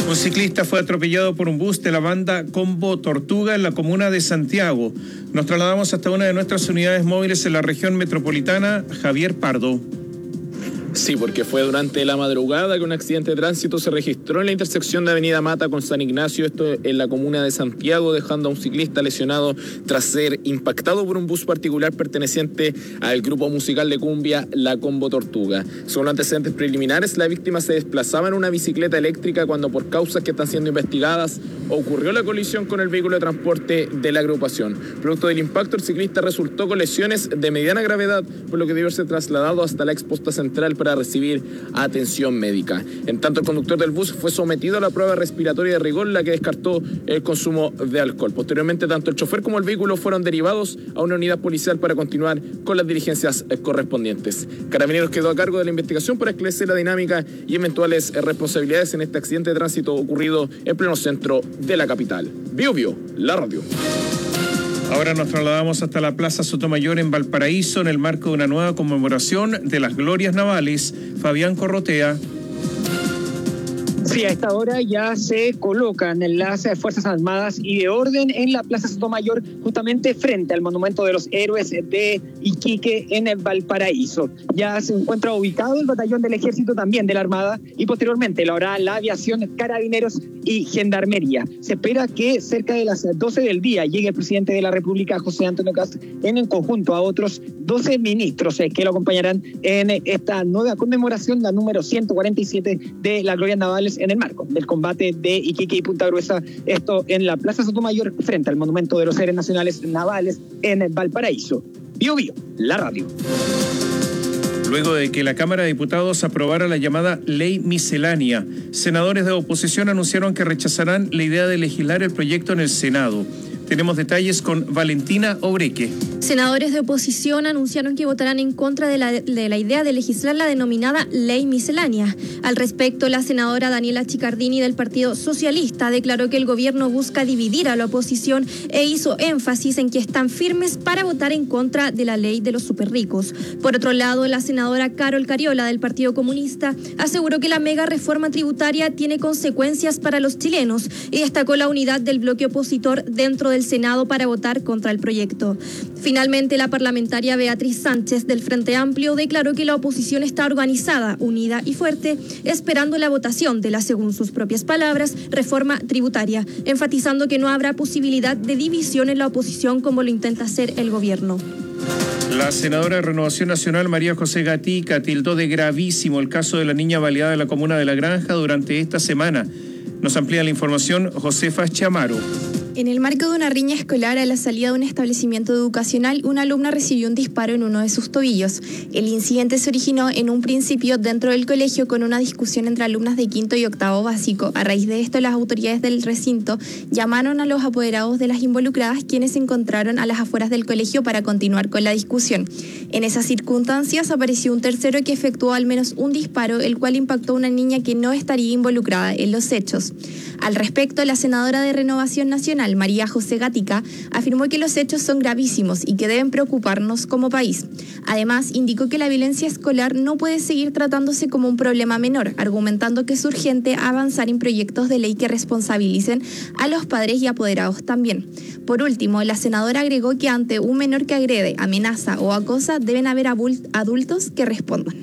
Un ciclista fue atropellado por un bus de la banda Combo Tortuga en la comuna de Santiago. Nos trasladamos hasta una de nuestras unidades móviles en la región metropolitana, Javier Pardo. Sí, porque fue durante la madrugada que un accidente de tránsito se registró en la intersección de Avenida Mata con San Ignacio, esto en la comuna de Santiago, dejando a un ciclista lesionado tras ser impactado por un bus particular perteneciente al grupo musical de cumbia La Combo Tortuga. Según los antecedentes preliminares, la víctima se desplazaba en una bicicleta eléctrica cuando, por causas que están siendo investigadas, ocurrió la colisión con el vehículo de transporte de la agrupación. Producto del impacto, el ciclista resultó con lesiones de mediana gravedad, por lo que debió ser trasladado hasta la exposta central para recibir atención médica. En tanto, el conductor del bus fue sometido a la prueba respiratoria de rigor, la que descartó el consumo de alcohol. Posteriormente, tanto el chofer como el vehículo fueron derivados a una unidad policial para continuar con las diligencias correspondientes. Carabineros quedó a cargo de la investigación para esclarecer la dinámica y eventuales responsabilidades en este accidente de tránsito ocurrido en pleno centro de la capital. Bio, la radio. Ahora nos trasladamos hasta la Plaza Sotomayor en Valparaíso en el marco de una nueva conmemoración de las glorias navales. Fabián Corrotea. Sí, a esta hora ya se colocan las Fuerzas Armadas y de Orden en la Plaza Sotomayor, justamente frente al Monumento de los Héroes de Iquique en Valparaíso. Ya se encuentra ubicado el batallón del Ejército, también de la Armada, y posteriormente lo hará la aviación, Carabineros y Gendarmería. Se espera que cerca de las 12 del día llegue el presidente de la República, José Antonio Kast, en conjunto a otros 12 ministros que lo acompañarán en esta nueva conmemoración, la número 147 de las glorias navales, en el marco del combate de Iquique y Punta Gruesa, esto en la Plaza Sotomayor frente al Monumento de los Héroes Nacionales Navales en Valparaíso. Bio, la radio. Luego de que la Cámara de Diputados aprobara la llamada Ley Miscelánea, senadores de oposición anunciaron que rechazarán la idea de legislar el proyecto en el Senado. Tenemos detalles con Valentina Obreque. Senadores de oposición anunciaron que votarán en contra de la idea de legislar la denominada Ley Miscelánea. Al respecto, la senadora Daniela Chicardini del Partido Socialista declaró que el gobierno busca dividir a la oposición e hizo énfasis en que están firmes para votar en contra de la ley de los superricos. Por otro lado, la senadora Carol Cariola del Partido Comunista aseguró que la mega reforma tributaria tiene consecuencias para los chilenos y destacó la unidad del bloque opositor dentro del Senado para votar contra el proyecto. Finalmente, la parlamentaria Beatriz Sánchez del Frente Amplio declaró que la oposición está organizada, unida y fuerte, esperando la votación de la, según sus propias palabras, reforma tributaria, enfatizando que no habrá posibilidad de división en la oposición como lo intenta hacer el gobierno. La senadora de Renovación Nacional, María José Gatica, tildó de gravísimo el caso de la niña baleada en la comuna de La Granja durante esta semana. Nos amplía la información Josefa Chamaro. En el marco de una riña escolar a la salida de un establecimiento educacional, una alumna recibió un disparo en uno de sus tobillos. El incidente se originó en un principio dentro del colegio con una discusión entre alumnas de quinto y octavo básico. A raíz de esto, las autoridades del recinto llamaron a los apoderados de las involucradas, quienes se encontraron a las afueras del colegio para continuar con la discusión. En esas circunstancias apareció un tercero que efectuó al menos un disparo, el cual impactó a una niña que no estaría involucrada en los hechos. Al respecto, la senadora de Renovación Nacional, María José Gatica, afirmó que los hechos son gravísimos y que deben preocuparnos como país. Además, indicó que la violencia escolar no puede seguir tratándose como un problema menor, argumentando que es urgente avanzar en proyectos de ley que responsabilicen a los padres y apoderados también. Por último, la senadora agregó que ante un menor que agrede, amenaza o acosa, deben haber adultos que respondan.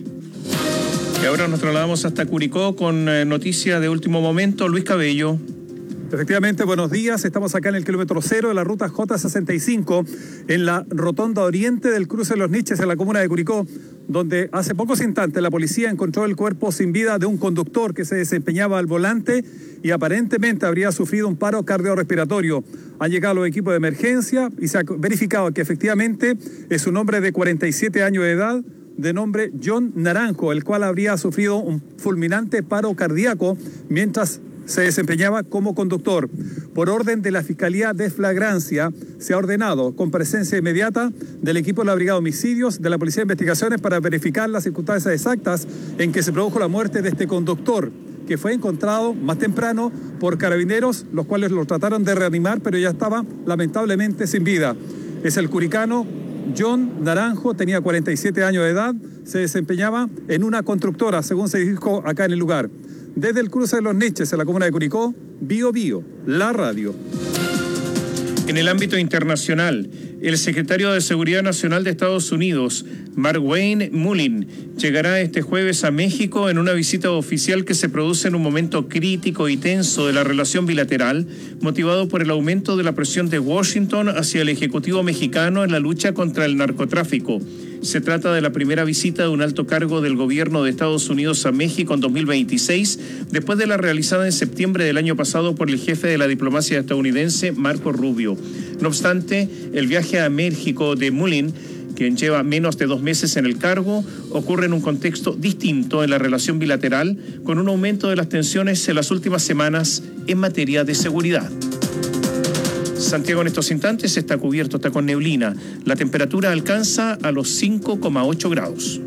Y ahora nos trasladamos hasta Curicó con noticia de último momento. Luis Cabello. Efectivamente, buenos días. Estamos acá en el kilómetro 0 de la ruta J65, en la rotonda oriente del cruce de Los Niches, en la comuna de Curicó, donde hace pocos instantes la policía encontró el cuerpo sin vida de un conductor que se desempeñaba al volante y aparentemente habría sufrido un paro cardiorrespiratorio. Han llegado los equipos de emergencia y se ha verificado que efectivamente es un hombre de 47 años de edad, de nombre John Naranjo, el cual habría sufrido un fulminante paro cardíaco mientras se desempeñaba como conductor. Por orden de la Fiscalía de Flagrancia, se ha ordenado con presencia inmediata del equipo de la Brigada de Homicidios de la Policía de Investigaciones para verificar las circunstancias exactas en que se produjo la muerte de este conductor, que fue encontrado más temprano por carabineros, los cuales lo trataron de reanimar, pero ya estaba lamentablemente sin vida. Es el curicano John Naranjo, tenía 47 años de edad, se desempeñaba en una constructora, según se dijo acá en el lugar. Desde el cruce de los Niches, en la comuna de Curicó, Bio Bio, la radio. En el ámbito internacional, el secretario de Seguridad Nacional de Estados Unidos, Markwayne Mullin, llegará este jueves a México en una visita oficial que se produce en un momento crítico y tenso de la relación bilateral, motivado por el aumento de la presión de Washington hacia el Ejecutivo mexicano en la lucha contra el narcotráfico. Se trata de la primera visita de un alto cargo del gobierno de Estados Unidos a México en 2026, después de la realizada en septiembre del año pasado por el jefe de la diplomacia estadounidense, Marco Rubio. No obstante, el viaje a México de Mullin, quien lleva menos de 2 meses en el cargo, ocurre en un contexto distinto en la relación bilateral, con un aumento de las tensiones en las últimas semanas en materia de seguridad. Santiago en estos instantes está cubierto, está con neblina. La temperatura alcanza a los 5,8 grados.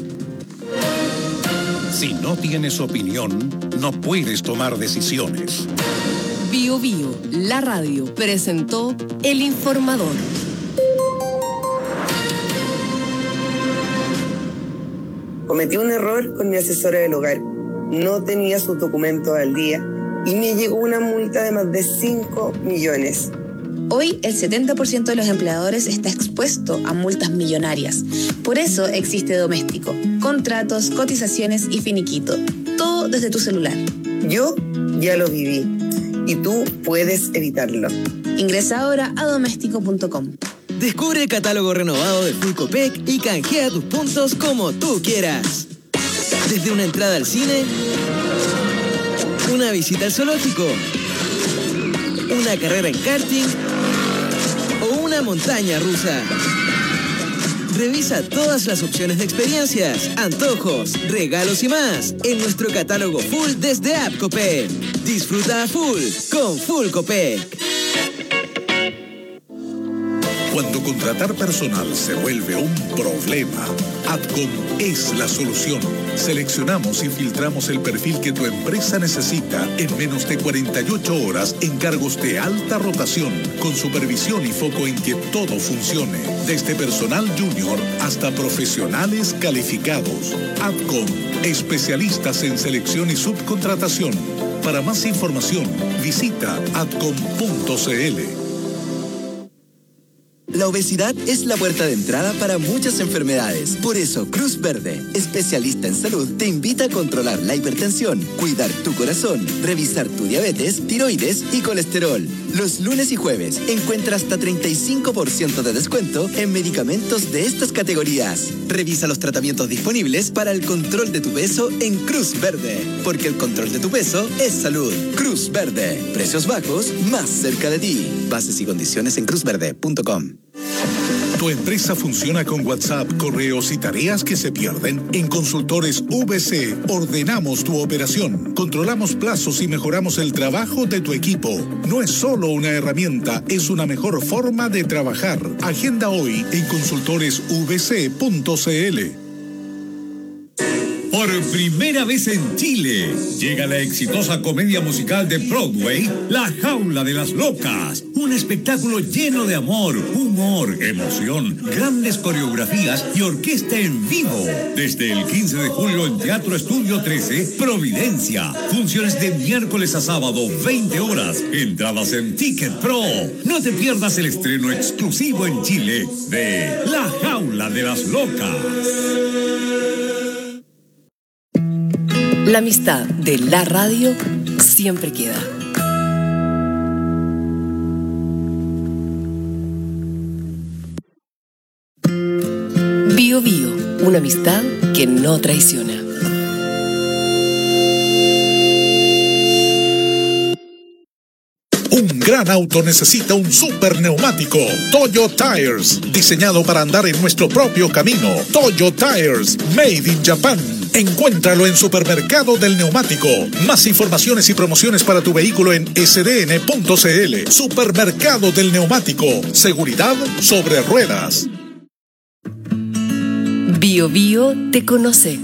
Si no tienes opinión, no puedes tomar decisiones. Bio Bio, la radio, presentó El Informador. Cometí un error con mi asesora del hogar. No tenía sus documentos al día y me llegó una multa de más de 5 millones. Hoy el 70% de los empleadores está expuesto a multas millonarias. Por eso existe Doméstico. Contratos, cotizaciones y finiquito. Todo desde tu celular. Yo ya lo viví y tú puedes evitarlo. Ingresa ahora a doméstico.com. Descubre el catálogo renovado de Full Copec y canjea tus puntos como tú quieras. Desde una entrada al cine, una visita al zoológico, una carrera en karting o una montaña rusa. Revisa todas las opciones de experiencias, antojos, regalos y más en nuestro catálogo full desde App Copec. Disfruta a full con Full Copec. Cuando contratar personal se vuelve un problema, Adcom es la solución. Seleccionamos y filtramos el perfil que tu empresa necesita en menos de 48 horas en cargos de alta rotación, con supervisión y foco en que todo funcione, desde personal junior hasta profesionales calificados. Adcom, especialistas en selección y subcontratación. Para más información, visita adcom.cl. La obesidad es la puerta de entrada para muchas enfermedades. Por eso, Cruz Verde, especialista en salud, te invita a controlar la hipertensión, cuidar tu corazón, revisar tu diabetes, tiroides y colesterol. Los lunes y jueves encuentra hasta 35% de descuento en medicamentos de estas categorías. Revisa los tratamientos disponibles para el control de tu peso en Cruz Verde, porque el control de tu peso es salud. Cruz Verde, precios bajos más cerca de ti. Bases y condiciones en cruzverde.com. ¿Tu empresa funciona con WhatsApp, correos y tareas que se pierden? En Consultores VC ordenamos tu operación, controlamos plazos y mejoramos el trabajo de tu equipo. No es solo una herramienta, es una mejor forma de trabajar. Agenda hoy en consultoresvc.cl. Por primera vez en Chile, llega la exitosa comedia musical de Broadway, La Jaula de las Locas. Un espectáculo lleno de amor, humor, emoción, grandes coreografías y orquesta en vivo. Desde el 15 de julio en Teatro Estudio 13, Providencia. Funciones de miércoles a sábado, 20 horas. Entradas en Ticket Pro. No te pierdas el estreno exclusivo en Chile de La Jaula de las Locas. La amistad de la radio siempre queda. Bio Bio, una amistad que no traiciona. Un gran auto necesita un super neumático. Toyo Tires, diseñado para andar en nuestro propio camino. Toyo Tires, made in Japan. Encuéntralo en Supermercado del Neumático. Más informaciones y promociones para tu vehículo en sdn.cl. Supermercado del Neumático. Seguridad sobre ruedas. Bio Bio te conoce.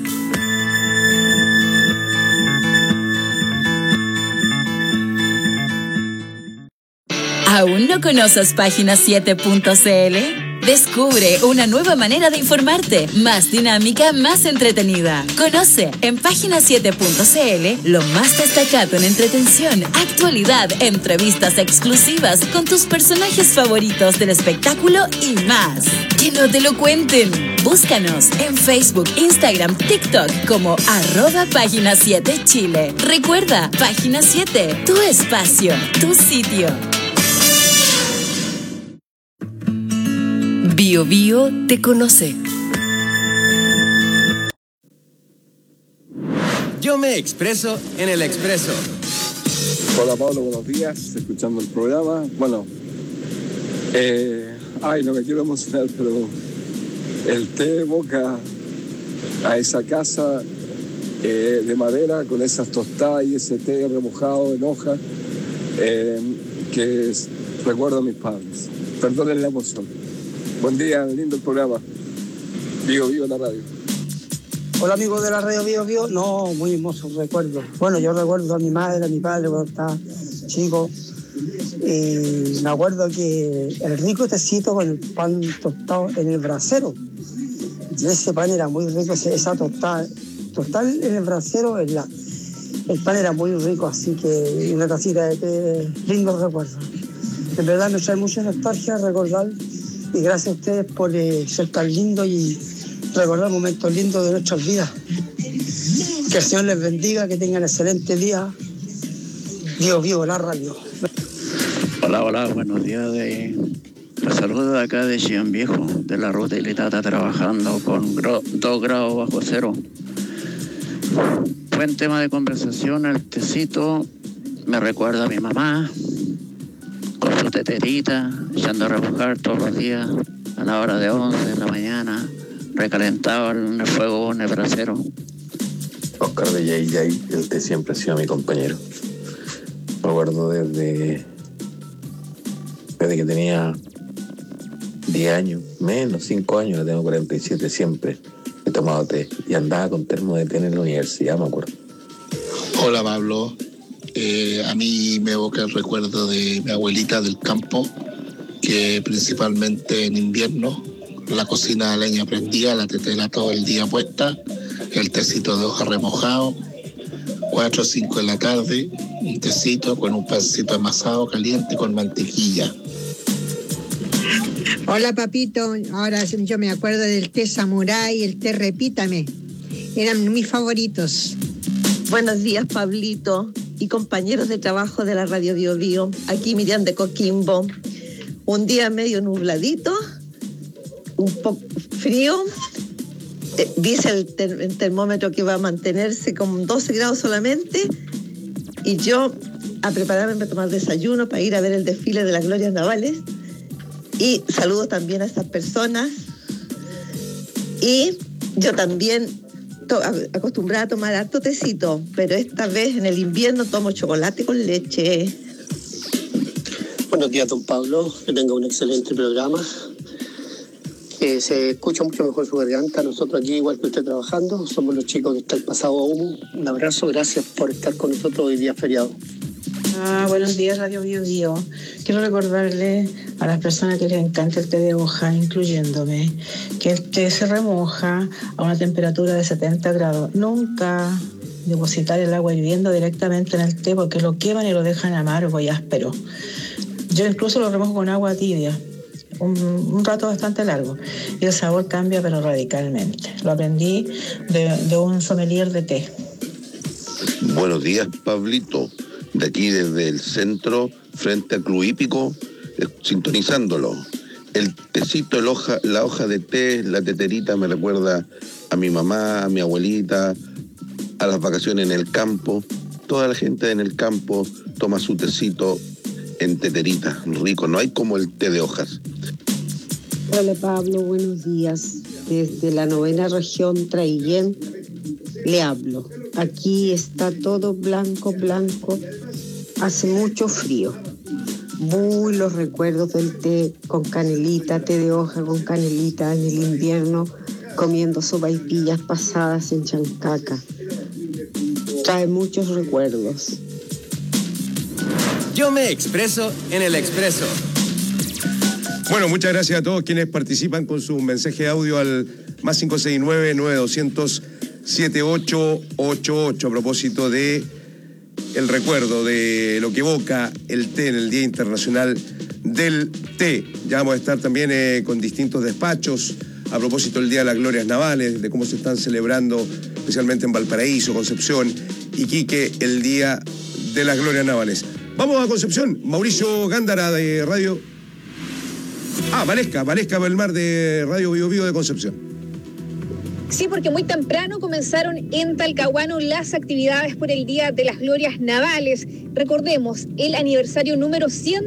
¿Aún no conoces Página7.cl? Descubre una nueva manera de informarte, más dinámica, más entretenida. Conoce en página7.cl lo más destacado en entretención, actualidad, entrevistas exclusivas con tus personajes favoritos del espectáculo y más. Que no te lo cuenten. Búscanos en Facebook, Instagram, TikTok como @página7chile. Recuerda, Página 7, tu espacio, tu sitio. Bio Bio te conoce. Yo me expreso en el expreso. Hola Pablo, buenos días, escuchando el programa. Bueno, no me quiero emocionar, pero el té evoca a esa casa de madera con esas tostadas y ese té remojado en hoja que recuerdo a mis padres. Perdonen la emoción. Buen día, lindo el programa. Bio Bio en la radio. Hola amigos de la radio Bio Bio. No, muy hermosos recuerdos. Bueno, yo recuerdo a mi madre, a mi padre cuando estaba chico. Me acuerdo que el rico tecito con el pan tostado en el brasero. Y ese pan era muy rico, esa tostada en el brasero, el pan era muy rico, así que una tacita de té, lindos recuerdos. En verdad me trae mucha nostalgia recordar, y gracias a ustedes por ser tan lindos y recordar momentos lindos de nuestras vidas. Que el Señor les bendiga, que tengan excelente día. Dios vivo la radio. Hola, buenos días. Los saludos de acá de Chillán Viejo, de la ruta Ilitata, trabajando con 2 grados bajo cero. Buen tema de conversación, el tecito me recuerda a mi mamá, con su teterita, echando a remojar todos los días, a la hora de 11 de la mañana, recalentado en el fuego en el brasero. Oscar de Yay, el té siempre ha sido mi compañero. Me acuerdo desde que tenía 10 años, menos 5 años, ahora tengo 47, siempre he tomado té y andaba con termo de té en la universidad, me acuerdo. Hola Pablo, a mí me evoca el recuerdo de mi abuelita del campo, que principalmente en invierno la cocina de leña prendida, la tetera todo el día puesta, el tecito de hoja remojado, 4 o 5 de la tarde, un tecito con un pancito amasado caliente con mantequilla. Hola papito, ahora yo me acuerdo del té samurái, el té repítame, eran mis favoritos. Buenos días Pablito y compañeros de trabajo de la radio Bio Bio, aquí Miriam de Coquimbo. Un día medio nubladito, un poco frío, dice el termómetro que va a mantenerse con 12 grados solamente, y yo a prepararme para tomar desayuno para ir a ver el desfile de las glorias navales. Y saludos también a estas personas. Y yo también acostumbrada a tomar harto tecito, pero esta vez en el invierno tomo chocolate con leche. Buenos días, don Pablo. Que tenga un excelente programa. Se escucha mucho mejor su garganta. Nosotros aquí, igual que usted trabajando, somos los chicos que están pasado a humo. Un abrazo, gracias por estar con nosotros hoy día feriado. Buenos días, Radio Bio Bio. Quiero recordarle a las personas que les encanta el té de hoja, incluyéndome, que el té se remoja a una temperatura de 70 grados. Nunca depositar el agua hirviendo directamente en el té porque lo queman y lo dejan amargo y áspero. Yo incluso lo remojo con agua tibia, un rato bastante largo, y el sabor cambia pero radicalmente. Lo aprendí de un sommelier de té. Buenos días, Pablito. De aquí desde el centro, frente al Club Hípico, sintonizándolo. El tecito, la hoja de té, la teterita me recuerda a mi mamá, a mi abuelita, a las vacaciones en el campo. Toda la gente en el campo toma su tecito en teterita, rico. No hay como el té de hojas. Hola Pablo, buenos días. Desde la 9ª región Traillén le hablo. Aquí está todo blanco, hace mucho frío. Muy los recuerdos del té con canelita, té de hoja con canelita en el invierno, comiendo sopaipillas pasadas en chancaca. Trae muchos recuerdos. Yo me expreso en el expreso. Bueno, muchas gracias a todos quienes participan con su mensaje de audio al más 569-9200-7888 a propósito de el recuerdo de lo que evoca el té en el Día Internacional del Té. Ya vamos a estar también con distintos despachos a propósito del Día de las Glorias Navales, de cómo se están celebrando, especialmente en Valparaíso, Concepción, Iquique, el Día de las Glorias Navales. Vamos a Concepción. Mauricio Gándara de Radio... Valesca Belmar de Radio Bio Bio de Concepción. Sí, porque muy temprano comenzaron en Talcahuano las actividades por el Día de las Glorias Navales. Recordemos, el aniversario número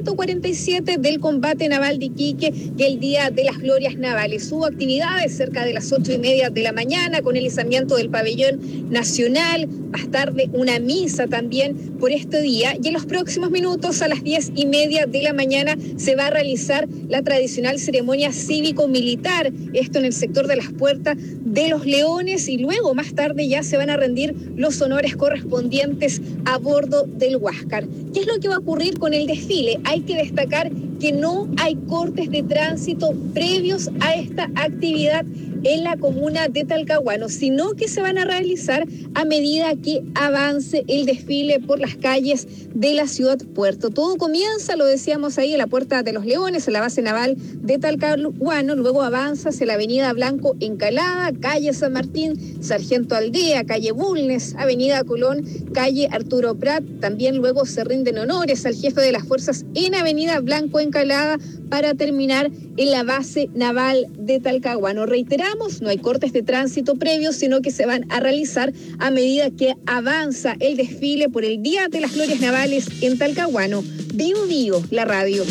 147 del combate naval de Iquique, que el Día de las Glorias Navales. Hubo actividades cerca de las 8:30 de la mañana con el izamiento del pabellón nacional, más tarde una misa también por este día, y en los próximos minutos a las 10:30 de la mañana se va a realizar la tradicional ceremonia cívico-militar, esto en el sector de las Puertas de los Leones, y luego más tarde ya se van a rendir los honores correspondientes a bordo del Huáscar. ¿Qué es lo que va a ocurrir con el desfile? Hay que destacar que no hay cortes de tránsito previos a esta actividad en la comuna de Talcahuano, sino que se van a realizar a medida que avance el desfile por las calles de la ciudad puerto. Todo comienza, lo decíamos ahí, en la Puerta de los Leones, en la base naval de Talcahuano, luego avanza hacia la avenida Blanco Encalada, calle San Martín, Sargento Aldea, calle Bulnes, avenida Colón, calle Arturo Prat. También luego se rinden honores al jefe de las fuerzas en avenida Blanco Encalada para terminar en la base naval de Talcahuano. Reiteramos, no hay cortes de tránsito previos, sino que se van a realizar a medida que avanza el desfile por el Día de las Glorias Navales en Talcahuano. Bio Bio, la radio.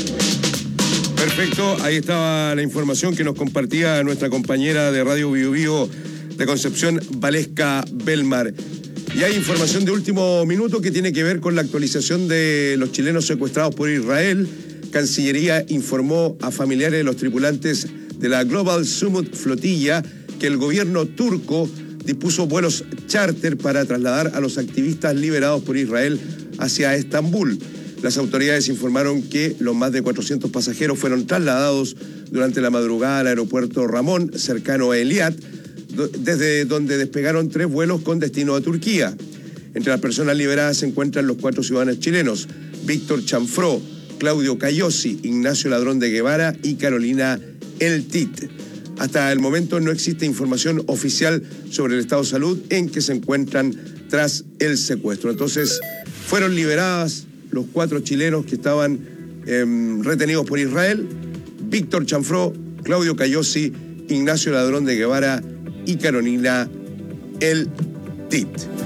Perfecto, ahí estaba la información que nos compartía nuestra compañera de Radio Bio Bio de Concepción, Valesca Belmar. Y hay información de último minuto que tiene que ver con la actualización de los chilenos secuestrados por Israel. Cancillería informó a familiares de los tripulantes de la Global Summit Flotilla que el gobierno turco dispuso vuelos charter para trasladar a los activistas liberados por Israel hacia Estambul. Las autoridades informaron que los más de 400 pasajeros fueron trasladados durante la madrugada al aeropuerto Ramón, cercano a Eliat, desde donde despegaron 3 vuelos con destino a Turquía. Entre las personas liberadas se encuentran los 4 ciudadanos chilenos: Víctor Chanfró, Claudio Cayosi, Ignacio Ladrón de Guevara y Carolina El Tit. Hasta el momento no existe información oficial sobre el estado de salud en que se encuentran tras el secuestro. Entonces, fueron liberadas los 4 chilenos que estaban retenidos por Israel: Víctor Chanfró, Claudio Cayosi, Ignacio Ladrón de Guevara y Carolina El Tit.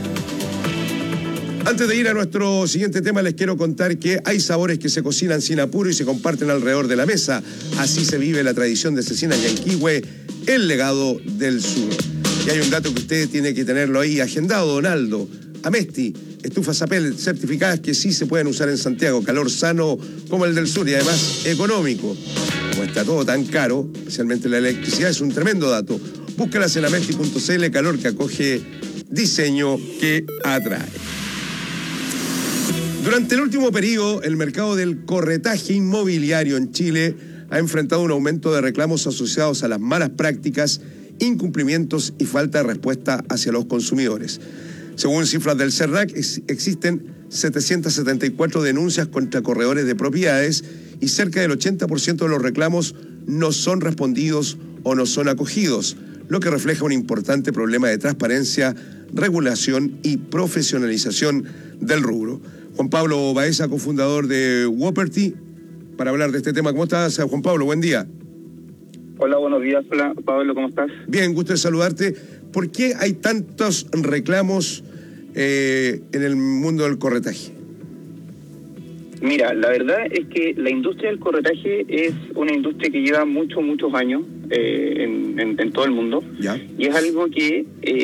Antes de ir a nuestro siguiente tema, les quiero contar que hay sabores que se cocinan sin apuro y se comparten alrededor de la mesa. Así se vive la tradición de Cecina Yanquihue, el legado del sur. Y hay un dato que usted tiene que tenerlo ahí agendado, Donaldo. Amesti, estufas Apel certificadas que sí se pueden usar en Santiago. Calor sano como el del sur y además económico. Como está todo tan caro, especialmente la electricidad, es un tremendo dato. Búscalas en amesti.cl, calor que acoge, diseño que atrae. Durante el último periodo, el mercado del corretaje inmobiliario en Chile ha enfrentado un aumento de reclamos asociados a las malas prácticas, incumplimientos y falta de respuesta hacia los consumidores. Según cifras del CERNAC, existen 774 denuncias contra corredores de propiedades y cerca del 80% de los reclamos no son respondidos o no son acogidos, lo que refleja un importante problema de transparencia, regulación y profesionalización del rubro. Juan Pablo Baeza, cofundador de Woperty, para hablar de este tema. ¿Cómo estás, Juan Pablo? Buen día. Hola, buenos días. Hola, Pablo, ¿cómo estás? Bien, gusto de saludarte. ¿Por qué hay tantos reclamos en el mundo del corretaje? Mira, la verdad es que la industria del corretaje es una industria que lleva muchos años en todo el mundo. ¿Ya? Y es algo que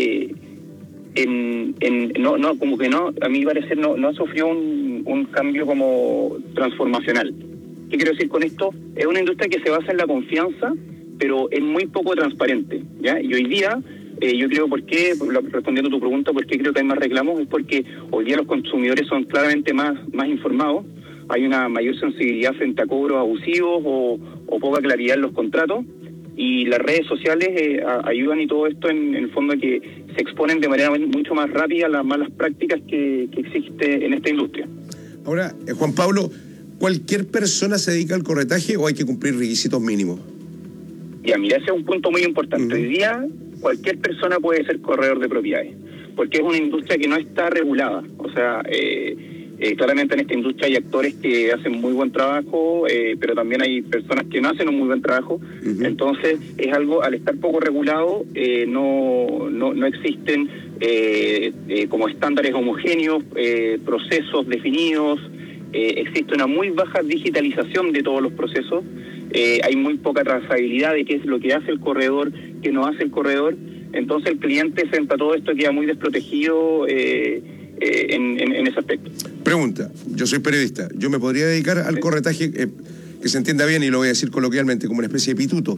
a mi parecer no ha sufrido un cambio como transformacional. ¿Qué quiero decir con esto? Es una industria que se basa en la confianza, pero es muy poco transparente, ¿ya? Y hoy día, yo creo, respondiendo a tu pregunta, ¿por qué creo que hay más reclamos? Es porque hoy día los consumidores son claramente más informados, hay una mayor sensibilidad frente a cobros abusivos o o poca claridad en los contratos, y las redes sociales ayudan y todo esto en el fondo que se exponen de manera mucho más rápida las malas prácticas que existe en esta industria. Ahora, Juan Pablo, ¿cualquier persona se dedica al corretaje o hay que cumplir requisitos mínimos? Ya, mira, ese es un punto muy importante. Hoy día cualquier persona puede ser corredor de propiedades, porque es una industria que no está regulada. O sea, claramente en esta industria hay actores que hacen muy buen trabajo, pero también hay personas que no hacen un muy buen trabajo. Entonces, es algo, al estar poco regulado, no existen como estándares homogéneos, procesos definidos, existe una muy baja digitalización de todos los procesos, hay muy poca trazabilidad de qué es lo que hace el corredor, qué no hace el corredor. Entonces el cliente frente a todo esto queda muy desprotegido en ese aspecto. Pregunta, yo soy periodista, ¿yo me podría dedicar al corretaje, que se entienda bien y lo voy a decir coloquialmente, como una especie de pituto?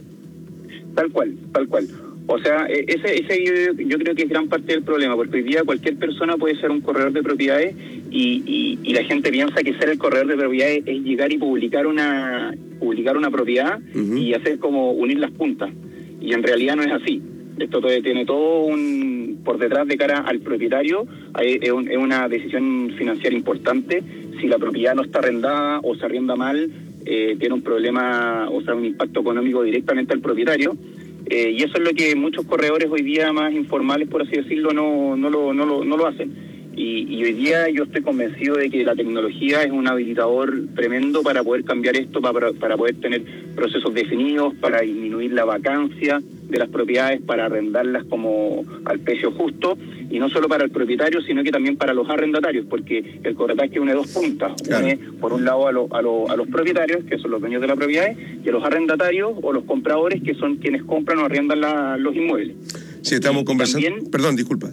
Tal cual. O sea, ese yo creo que es gran parte del problema, porque hoy día cualquier persona puede ser un corredor de propiedades y la gente piensa que ser el corredor de propiedades es llegar y publicar una propiedad y hacer como unir las puntas. Y en realidad no es así. Esto tiene todo por detrás de cara al propietario, es una decisión financiera importante. Si la propiedad no está arrendada o se arrienda mal, tiene un problema, o sea, un impacto económico directamente al propietario. Y eso es lo que muchos corredores hoy día más informales, por así decirlo, no lo hacen. Y hoy día yo estoy convencido de que la tecnología es un habilitador tremendo para poder cambiar esto, para poder tener procesos definidos, para disminuir la vacancia de las propiedades, para arrendarlas como al precio justo, y no solo para el propietario, sino que también para los arrendatarios, porque el corretaje une dos puntas. Claro. Une, por un lado, a los propietarios, que son los dueños de la propiedad, y a los arrendatarios o los compradores, que son quienes compran o arriendan los inmuebles. Sí, estamos conversando... También, perdón, disculpa.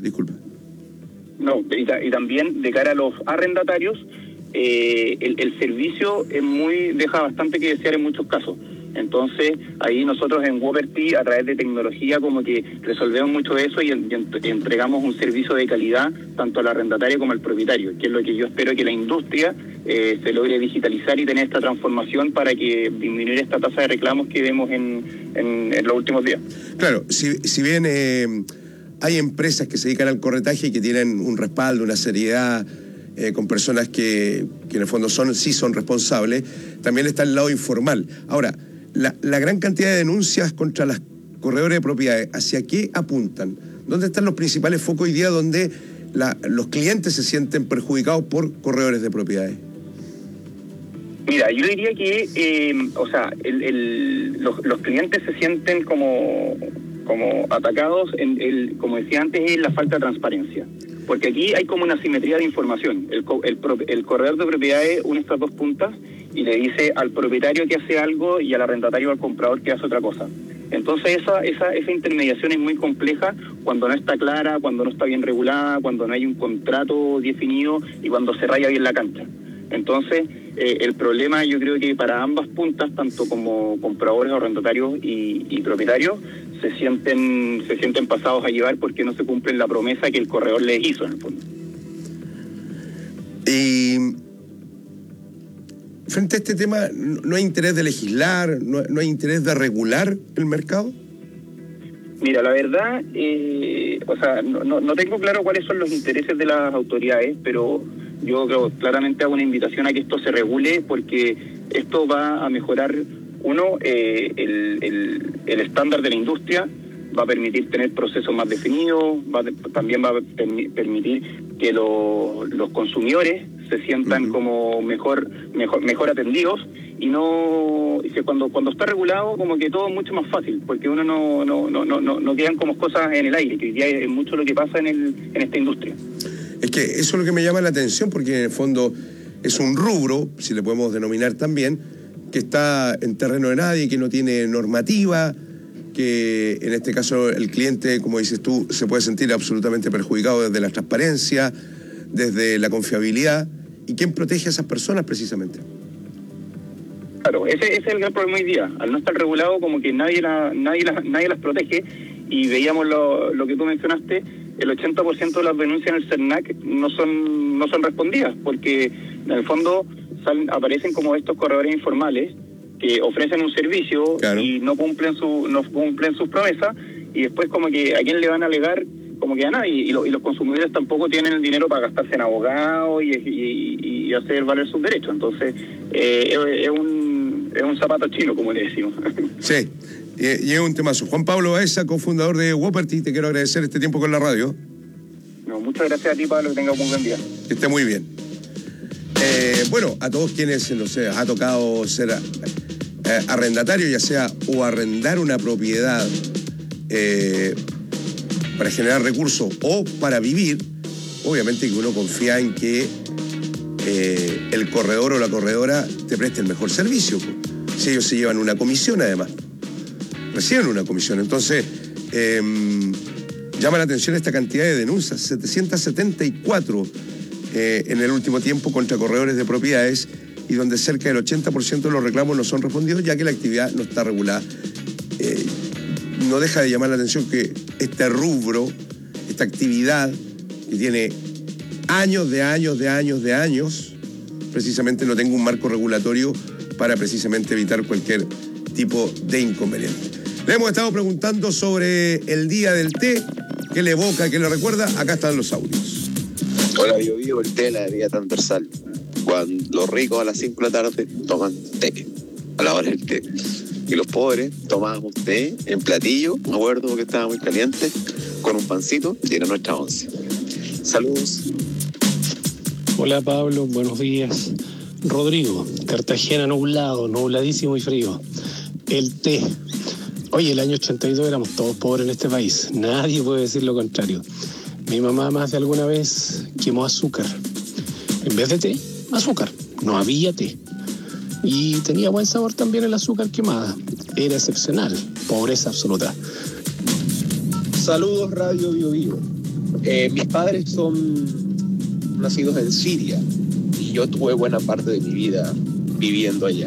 No, y también de cara a los arrendatarios, el servicio deja bastante que desear en muchos casos. Entonces, ahí nosotros en Woperty, a través de tecnología, como que resolvemos mucho de eso y entregamos un servicio de calidad tanto al arrendatario como al propietario, que es lo que yo espero que la industria se logre digitalizar y tener esta transformación para que disminuir esta tasa de reclamos que vemos en los últimos días. Claro, si bien hay empresas que se dedican al corretaje y que tienen un respaldo, una seriedad, con personas que en el fondo sí son responsables, también está el lado informal. Ahora, la gran cantidad de denuncias contra las corredores de propiedades, ¿hacia qué apuntan? ¿Dónde están los principales focos hoy día donde los clientes se sienten perjudicados por corredores de propiedades? Mira, yo diría que, los clientes se sienten como atacados, como decía antes, es la falta de transparencia. Porque aquí hay como una asimetría de información. El corredor de propiedades une estas dos puntas y le dice al propietario que hace algo y al arrendatario o al comprador que hace otra cosa. Entonces esa intermediación es muy compleja cuando no está clara, cuando no está bien regulada, cuando no hay un contrato definido y cuando se raya bien la cancha. Entonces el problema, yo creo que para ambas puntas, tanto como compradores, arrendatarios y propietarios, se sienten pasados a llevar porque no se cumple la promesa que el corredor les hizo en el fondo. Y frente a este tema, ¿no hay interés de legislar, no hay interés de regular el mercado? Mira, la verdad, no tengo claro cuáles son los intereses de las autoridades, pero yo creo, claramente hago una invitación a que esto se regule, porque esto va a mejorar, el estándar de la industria, va a permitir tener procesos más definidos, también va a permitir que los consumidores se sientan como mejor atendidos, y cuando está regulado, como que todo es mucho más fácil, porque uno no quedan como cosas en el aire, que hoy día es mucho lo que pasa en esta industria. Es que eso es lo que me llama la atención, porque en el fondo es un rubro, si le podemos denominar también, que está en terreno de nadie, que no tiene normativa, que en este caso el cliente, como dices tú, se puede sentir absolutamente perjudicado desde la transparencia, desde la confiabilidad. ¿Y quién protege a esas personas precisamente? Claro, ese es el gran problema hoy día. Al no estar regulado, como que nadie las protege, y veíamos lo que tú mencionaste, el 80% de las denuncias en el CERNAC no son respondidas, porque en el fondo aparecen como estos corredores informales que ofrecen un servicio y no cumplen sus promesas, y después como que a quién le van a alegar, como que a nadie, y los consumidores tampoco tienen el dinero para gastarse en abogados y hacer valer sus derechos. Entonces es un zapato chino, como le decimos. Sí, y es un temazo. Juan Pablo Baeza, cofundador de Woperty, te quiero agradecer este tiempo con la radio. No, muchas gracias a ti, Pablo, que tengas un buen día. Que esté muy bien. Bueno, a todos quienes, no sé, ha tocado ser arrendatario, ya sea o arrendar una propiedad para generar recursos o para vivir, obviamente que uno confía en que el corredor o la corredora te preste el mejor servicio. Si ellos se llevan una comisión, además, reciben una comisión. Entonces, llama la atención esta cantidad de denuncias, 774 en el último tiempo contra corredores de propiedades, y donde cerca del 80% de los reclamos no son respondidos, ya que la actividad no está regulada. No deja de llamar la atención que este rubro, esta actividad que tiene años, precisamente no tenga un marco regulatorio para precisamente evitar cualquier tipo de inconveniente. Le hemos estado preguntando sobre el día del té, qué le evoca, qué le recuerda. Acá están los audios. Hola, yo vivo el té, la vida transversal. Cuando los ricos a las 5 de la tarde toman té, a la hora del té. Y los pobres tomábamos té en platillo, me acuerdo que estaba muy caliente, con un pancito, y era nuestra once. Saludos. Hola Pablo, buenos días. Rodrigo, Cartagena nublado, nubladísimo y frío. El té. Oye, el año 82 éramos todos pobres en este país. Nadie puede decir lo contrario. Mi mamá más de alguna vez quemó azúcar. En vez de té, azúcar. No había té. Y tenía buen sabor también el azúcar quemada. Era excepcional. Pobreza absoluta. Saludos, Radio Bio Bio. Mis padres son nacidos en Siria y yo tuve buena parte de mi vida viviendo allá.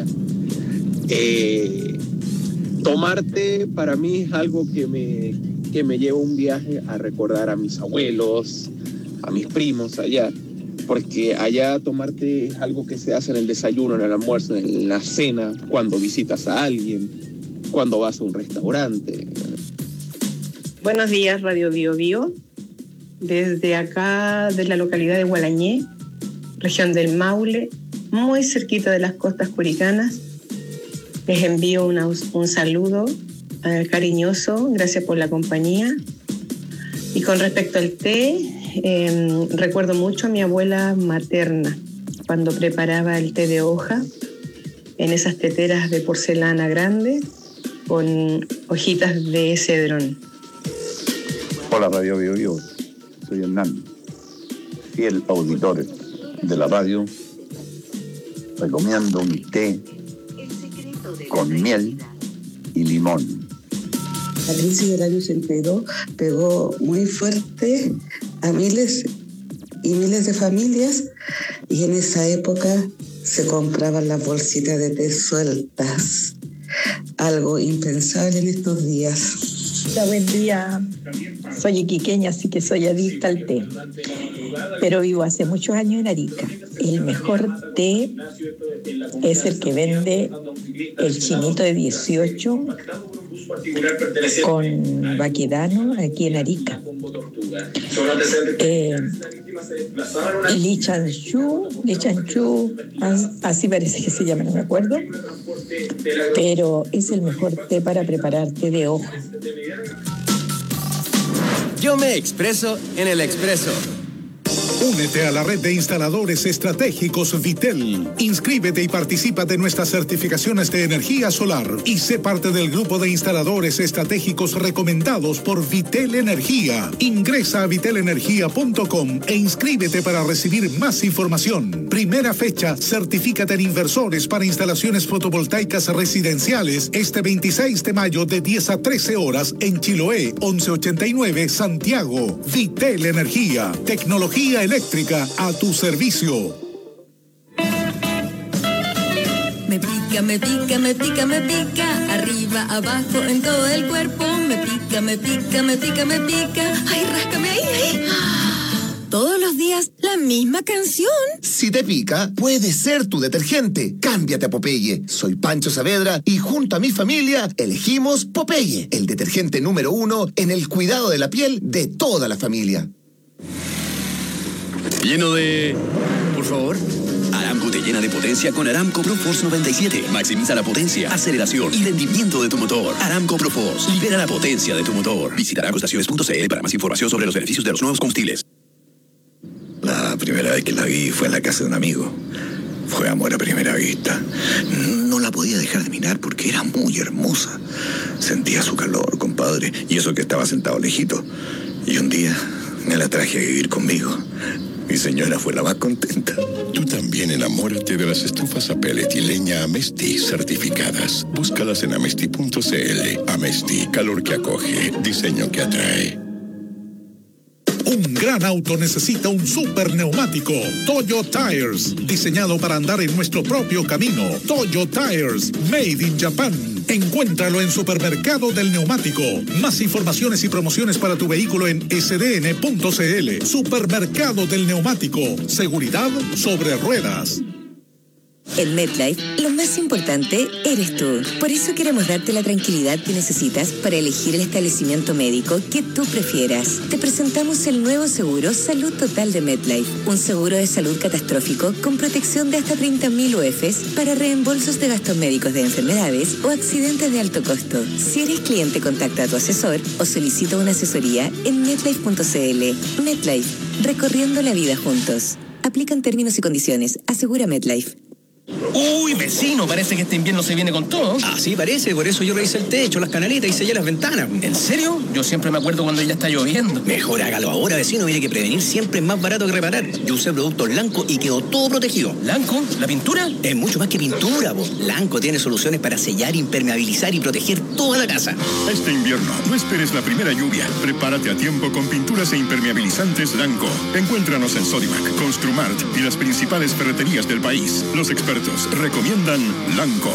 Tomar té para mí es algo que me lleva un viaje a recordar a mis abuelos, a mis primos allá, porque allá tomar té es algo que se hace en el desayuno, en el almuerzo, en la cena, cuando visitas a alguien, cuando vas a un restaurante. Buenos días, Radio Bio Bio. Desde acá, de la localidad de Gualañé, región del Maule, muy cerquita de las costas curicanas, les envío un saludo cariñoso, gracias por la compañía. Y con respecto al té, recuerdo mucho a mi abuela materna, cuando preparaba el té de hoja, en esas teteras de porcelana grande, con hojitas de cedrón. Hola Radio Bio Bio, soy Hernán, fiel auditor de la radio. Recomiendo un té con miel y limón. La crisis del año 82 pegó muy fuerte a miles y miles de familias, y en esa época se compraban las bolsitas de té sueltas, algo impensable en estos días. Hola, buen día. Soy iquiqueña, así que soy adicta al té, pero vivo hace muchos años en Arica. El mejor té es el que vende el chinito de 18 con Baquedano aquí en Arica. Li Chanchu, así parece que se llama, no me acuerdo, pero es el mejor té para preparar té de hoja. Yo me expreso en el Expreso. Únete a la red de instaladores estratégicos Vitel. Inscríbete y participa de nuestras certificaciones de energía solar y sé parte del grupo de instaladores estratégicos recomendados por Vitel Energía. Ingresa a vitelenergia.com e inscríbete para recibir más información. Primera fecha, certifícate en inversores para instalaciones fotovoltaicas residenciales este 26 de mayo de 10 a 13 horas en Chiloé, 1189 Santiago. Vitel Energía, tecnología eléctrica a tu servicio. Me pica, me pica, me pica, me pica, arriba, abajo, en todo el cuerpo. Me pica, me pica, me pica, me pica. Ay, ráscame ahí, ahí. todos los días la misma canción. Si te pica, puede ser tu detergente. Cámbiate a Popeye. Soy Pancho Saavedra y junto a mi familia elegimos Popeye, el detergente número 1 en el cuidado de la piel de toda la familia. Lleno de... Por favor. Aramco te llena de potencia con Aramco ProForce 97. Maximiza la potencia, aceleración y rendimiento de tu motor. Aramco ProForce. Libera la potencia de tu motor. Visita aramcoestaciones.cl para más información sobre los beneficios de los nuevos combustibles. La primera vez que la vi fue en la casa de un amigo. Fue amor a primera vista. No la podía dejar de mirar porque era muy hermosa. Sentía su calor, compadre, y eso que estaba sentado lejito. Y un día me la traje a vivir conmigo. Mi señora fue la más contenta. Tú también enamórate de las estufas a pellet y leña Amesti certificadas. Búscalas en amesti.cl. Amesti, calor que acoge, diseño que atrae. Un gran auto necesita un super neumático. Toyo Tires, diseñado para andar en nuestro propio camino. Toyo Tires, made in Japan. Encuéntralo en Supermercado del Neumático. Más informaciones y promociones para tu vehículo en sdn.cl. Supermercado del Neumático. Seguridad sobre ruedas. En MetLife, lo más importante eres tú. Por eso queremos darte la tranquilidad que necesitas para elegir el establecimiento médico que tú prefieras. Te presentamos el nuevo seguro Salud Total de MetLife. Un seguro de salud catastrófico con protección de hasta 30.000 UFs para reembolsos de gastos médicos de enfermedades o accidentes de alto costo. Si eres cliente, contacta a tu asesor o solicita una asesoría en MetLife.cl. MetLife, recorriendo la vida juntos. Aplican términos y condiciones. Asegura MetLife. Uy, vecino, parece que este invierno se viene con todo. Ah, sí, parece. Por eso yo revisé el techo, las canaletas y sellé las ventanas. ¿En serio? Yo siempre me acuerdo cuando ya está lloviendo. Mejor hágalo ahora, vecino. Mire que prevenir siempre es más barato que reparar. Yo usé productos Lanco y quedó todo protegido. ¿Lanco? ¿La pintura? Es mucho más que pintura, vos. Lanco tiene soluciones para sellar, impermeabilizar y proteger toda la casa. Este invierno, no esperes la primera lluvia. Prepárate a tiempo con pinturas e impermeabilizantes Lanco. Encuéntranos en Sodimac, Construmart y las principales ferreterías del país. Los expertos recomiendan Lanco.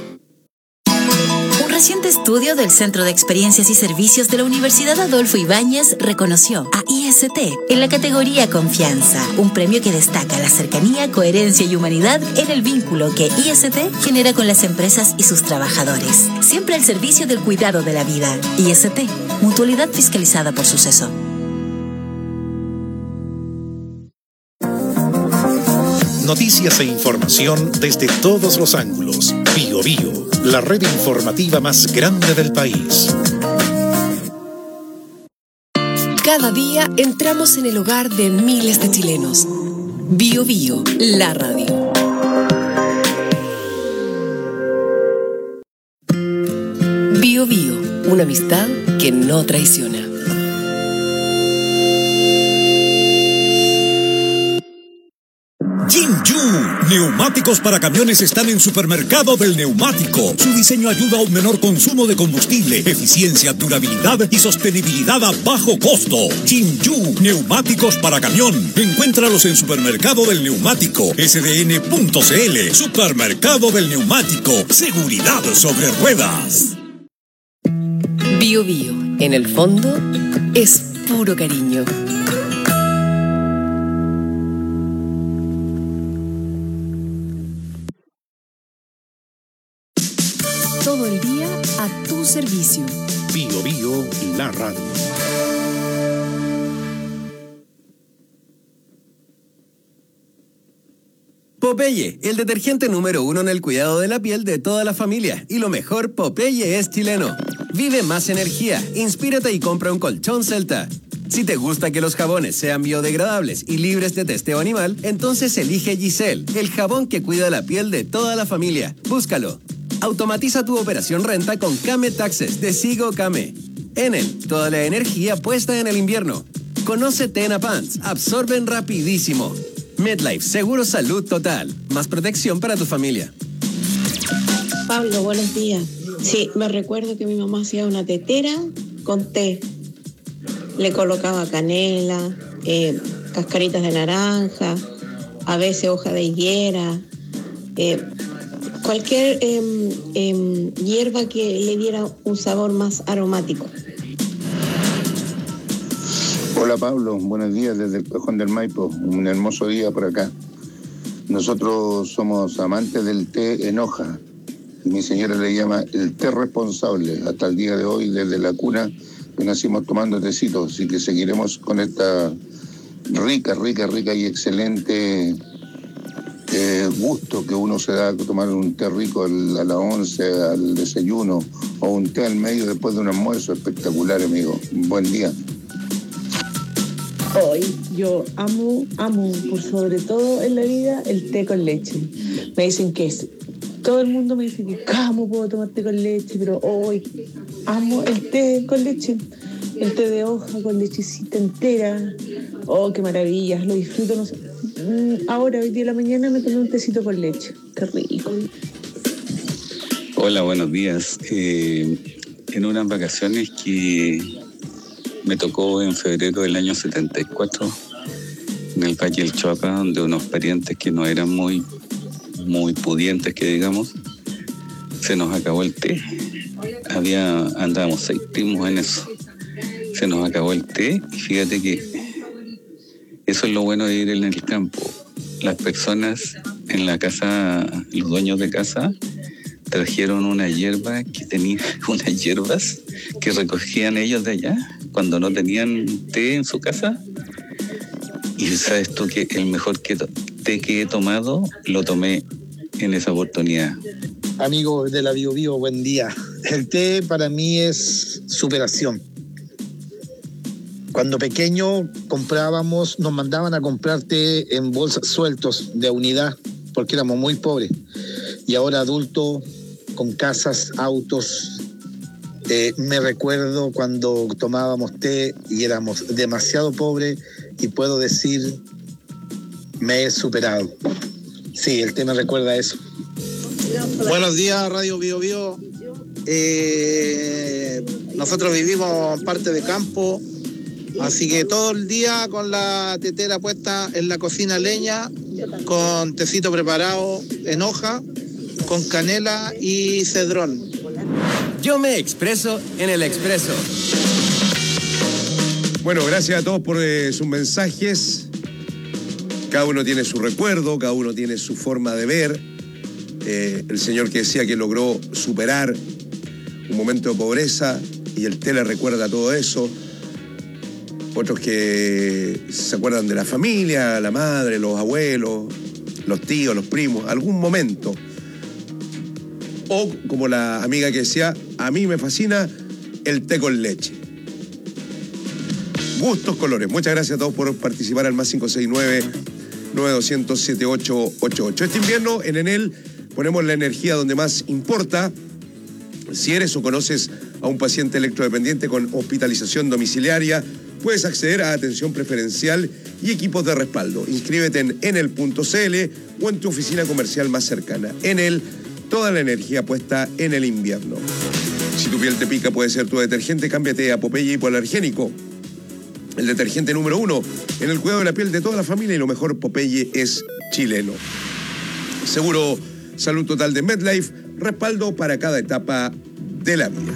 Un reciente estudio del Centro de Experiencias y Servicios de la Universidad Adolfo Ibáñez reconoció a IST en la categoría Confianza, un premio que destaca la cercanía, coherencia y humanidad en el vínculo que IST genera con las empresas y sus trabajadores, siempre al servicio del cuidado de la vida. IST, mutualidad fiscalizada por Suceso. Noticias e información desde todos los ángulos. Bío Bío, la red informativa más grande del país. Cada día entramos en el hogar de miles de chilenos. Bío Bío, la radio. Bío Bío, una amistad que no traiciona. Jinju, neumáticos para camiones están en Supermercado del Neumático. Su diseño ayuda a un menor consumo de combustible, eficiencia, durabilidad y sostenibilidad a bajo costo. Jinju, neumáticos para camión. Encuéntralos en Supermercado del Neumático, sdn.cl. Supermercado del Neumático, seguridad sobre ruedas. Bío Bío, en el fondo, es puro cariño. Todo el día a tu servicio. Bío Bío, la radio. Popeye, el detergente número 1 en el cuidado de la piel de toda la familia. Y lo mejor, Popeye es chileno. Vive más energía, inspírate y compra un colchón Celta. Si te gusta que los jabones sean biodegradables y libres de testeo animal, entonces elige Giselle, el jabón que cuida la piel de toda la familia. Búscalo. Automatiza tu operación renta con Kame Taxes de Sigo Kame. Enel, toda la energía puesta en el invierno. Conoce Tena Pants, absorben rapidísimo. MetLife, seguro salud total. Más protección para tu familia. Pablo, buenos días. Sí, me recuerdo que mi mamá hacía una tetera con té. Le colocaba canela, cascaritas de naranja, a veces hoja de higuera, cualquier hierba que le diera un sabor más aromático. Hola Pablo, buenos días desde el Cajón del Maipo, un hermoso día por acá. Nosotros somos amantes del té en hoja y mi señora le llama el té responsable. Hasta el día de hoy, desde la cuna, que nacimos tomando tecito, así que seguiremos con esta rica y excelente gusto que uno se da a tomar un té rico a la 11, al desayuno, o un té al medio después de un almuerzo. Espectacular, amigo. Buen día. Hoy yo amo por sobre todo en la vida el té con leche. Me dicen que todo el mundo me dice que ¿cómo puedo tomar té con leche? Pero hoy amo el té con leche. El té de hoja con lechecita entera. Oh, qué maravilla, lo disfruto. No sé. Ahora, hoy día de la mañana me tomé un tecito con leche. Qué rico. Hola, buenos días. En unas vacaciones que me tocó en febrero del año 74, en el Valle del Choapa, donde unos parientes que no eran muy pudientes, que digamos, se nos acabó el té. Andábamos 6 primos en eso. Se nos acabó el té y fíjate que eso es lo bueno de ir en el campo. Las personas en la casa, los dueños de casa, trajeron una hierba que tenía unas hierbas que recogían ellos de allá cuando no tenían té en su casa. Y sabes tú que el mejor té que he tomado lo tomé en esa oportunidad. Amigos de la Bio Bio, buen día. El té para mí es superación. Cuando pequeño nos mandaban a comprar té en bolsas sueltos de unidad, porque éramos muy pobres. Y ahora adulto, con casas, autos, me recuerdo cuando tomábamos té y éramos demasiado pobres, y puedo decir, me he superado. Sí, el té me recuerda a eso. Buenos días, Radio Bio Bio. Nosotros vivimos parte de campo, así que todo el día con la tetera puesta en la cocina, leña, con tecito preparado en hoja, con canela y cedrón. Yo me expreso en el expreso. Bueno, gracias a todos por sus mensajes. Cada uno tiene su recuerdo, cada uno tiene su forma de ver. El señor que decía que logró superar un momento de pobreza y el té le recuerda todo eso. Otros que se acuerdan de la familia, la madre, los abuelos, los tíos, los primos, algún momento. O como la amiga que decía, a mí me fascina el té con leche. Gustos, colores. Muchas gracias a todos por participar al más 569-9200-7888. Este invierno en Enel ponemos la energía donde más importa. Si eres o conoces a un paciente electrodependiente con hospitalización domiciliaria, puedes acceder a atención preferencial y equipos de respaldo. Inscríbete en enel.cl o en tu oficina comercial más cercana. Enel, toda la energía puesta en el invierno. Si tu piel te pica, puede ser tu detergente. Cámbiate a Popeye Hipoalergénico, el detergente número 1 en el cuidado de la piel de toda la familia, y lo mejor, Popeye es chileno. Seguro Salud Total de MedLife, respaldo para cada etapa de la vida.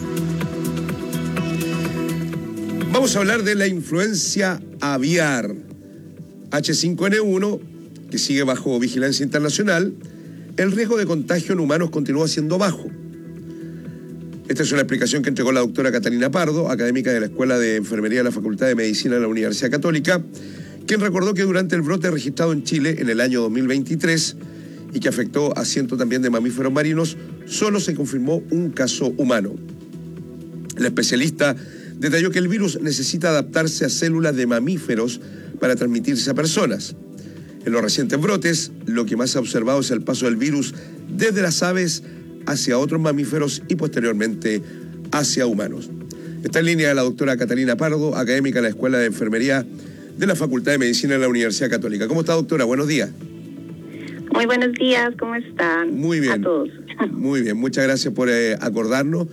Vamos a hablar de la influencia aviar H5N1, que sigue bajo vigilancia internacional. El riesgo de contagio en humanos continúa siendo bajo. Esta es una explicación que entregó la doctora Catalina Pardo, académica de la Escuela de Enfermería de la Facultad de Medicina de la Universidad Católica, quien recordó que durante el brote registrado en Chile en el año 2023 y que afectó a cientos también de mamíferos marinos, solo se confirmó un caso humano. La especialista detalló que el virus necesita adaptarse a células de mamíferos para transmitirse a personas. En los recientes brotes, lo que más se ha observado es el paso del virus desde las aves hacia otros mamíferos y posteriormente hacia humanos. Está en línea la doctora Catalina Pardo, académica de la Escuela de Enfermería de la Facultad de Medicina de la Universidad Católica. ¿Cómo está, doctora? Buenos días. Muy buenos días, ¿cómo están? Muy bien. A todos. Muy bien, muchas gracias por acordarnos,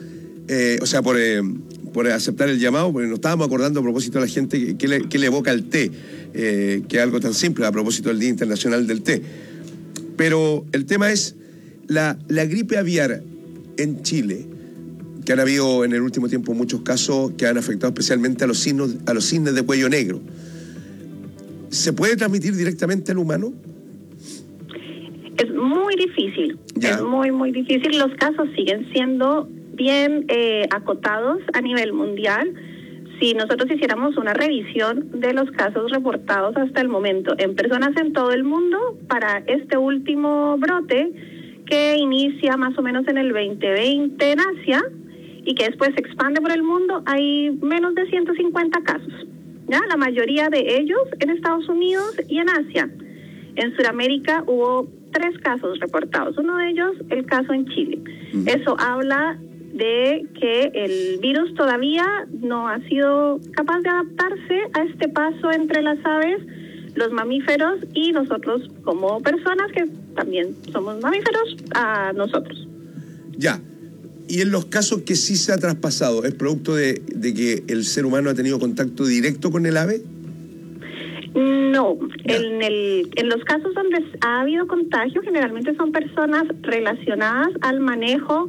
por aceptar el llamado, porque nos estábamos acordando a propósito de la gente que le evoca el té, que es algo tan simple a propósito del Día Internacional del Té. Pero el tema es la gripe aviar en Chile. que han habido en el último tiempo muchos casos que han afectado especialmente a los cisnes de cuello negro. ¿Se puede transmitir directamente al humano? Es muy difícil, es muy difícil. Los casos siguen siendo bien acotados a nivel mundial. Si nosotros hiciéramos una revisión de los casos reportados hasta el momento en personas en todo el mundo para este último brote que inicia más o menos en el 2020 en Asia y que después se expande por el mundo, hay menos de 150 casos. ¿Ya? La mayoría de ellos en Estados Unidos y en Asia. En Sudamérica hubo 3 casos reportados, uno de ellos el caso en Chile. Eso habla de que el virus todavía no ha sido capaz de adaptarse a este paso entre las aves, los mamíferos y nosotros como personas que también somos mamíferos a nosotros. Ya. Y en los casos que sí se ha traspasado, ¿es producto de que el ser humano ha tenido contacto directo con el ave? No, en los casos donde ha habido contagio, generalmente son personas relacionadas al manejo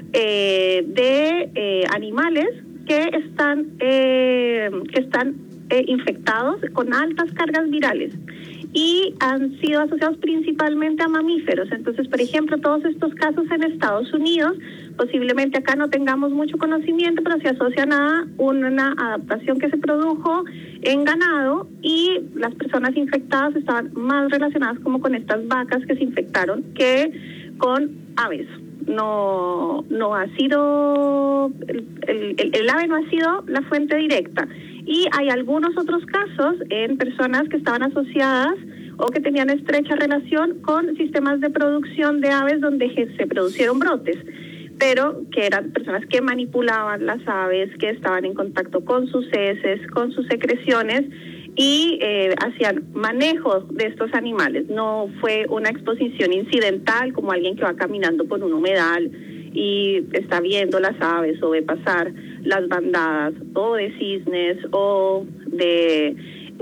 de animales que están infectados con altas cargas virales y han sido asociados principalmente a mamíferos. Entonces, por ejemplo, todos estos casos en Estados Unidos, posiblemente acá no tengamos mucho conocimiento, pero se asocian a una adaptación que se produjo en ganado y las personas infectadas estaban más relacionadas como con estas vacas que se infectaron que con aves. No ha sido, el ave no ha sido la fuente directa. Y hay algunos otros casos en personas que estaban asociadas o que tenían estrecha relación con sistemas de producción de aves donde se producieron brotes, pero que eran personas que manipulaban las aves, que estaban en contacto con sus heces, con sus secreciones y hacían manejo de estos animales. No fue una exposición incidental como alguien que va caminando por un humedal y está viendo las aves o ve pasar las bandadas o de cisnes o de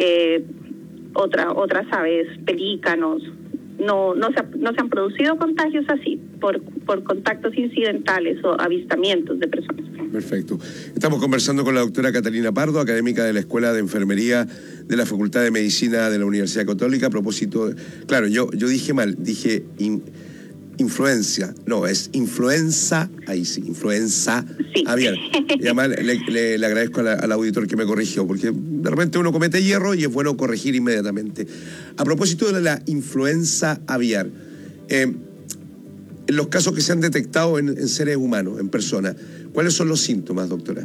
otras aves, pelícanos. No se han producido contagios así por contactos incidentales o avistamientos de personas. Perfecto. Estamos conversando con la doctora Catalina Pardo, académica de la Escuela de Enfermería de la Facultad de Medicina de la Universidad Católica. A propósito, claro, yo dije mal, dije influencia, no, es influenza, ahí sí, influenza aviar. Y además le agradezco al auditor que me corrigió, porque de repente uno comete hierro y es bueno corregir inmediatamente. A propósito de la influenza aviar, en los casos que se han detectado en seres humanos, en personas, ¿cuáles son los síntomas, doctora?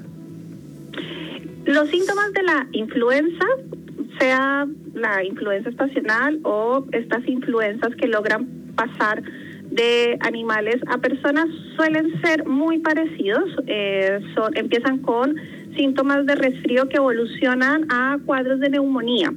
Los síntomas de la influenza, sea la influenza estacional o estas influencias que logran pasar de animales a personas, suelen ser muy parecidos. Empiezan con síntomas de resfrío que evolucionan a cuadros de neumonía.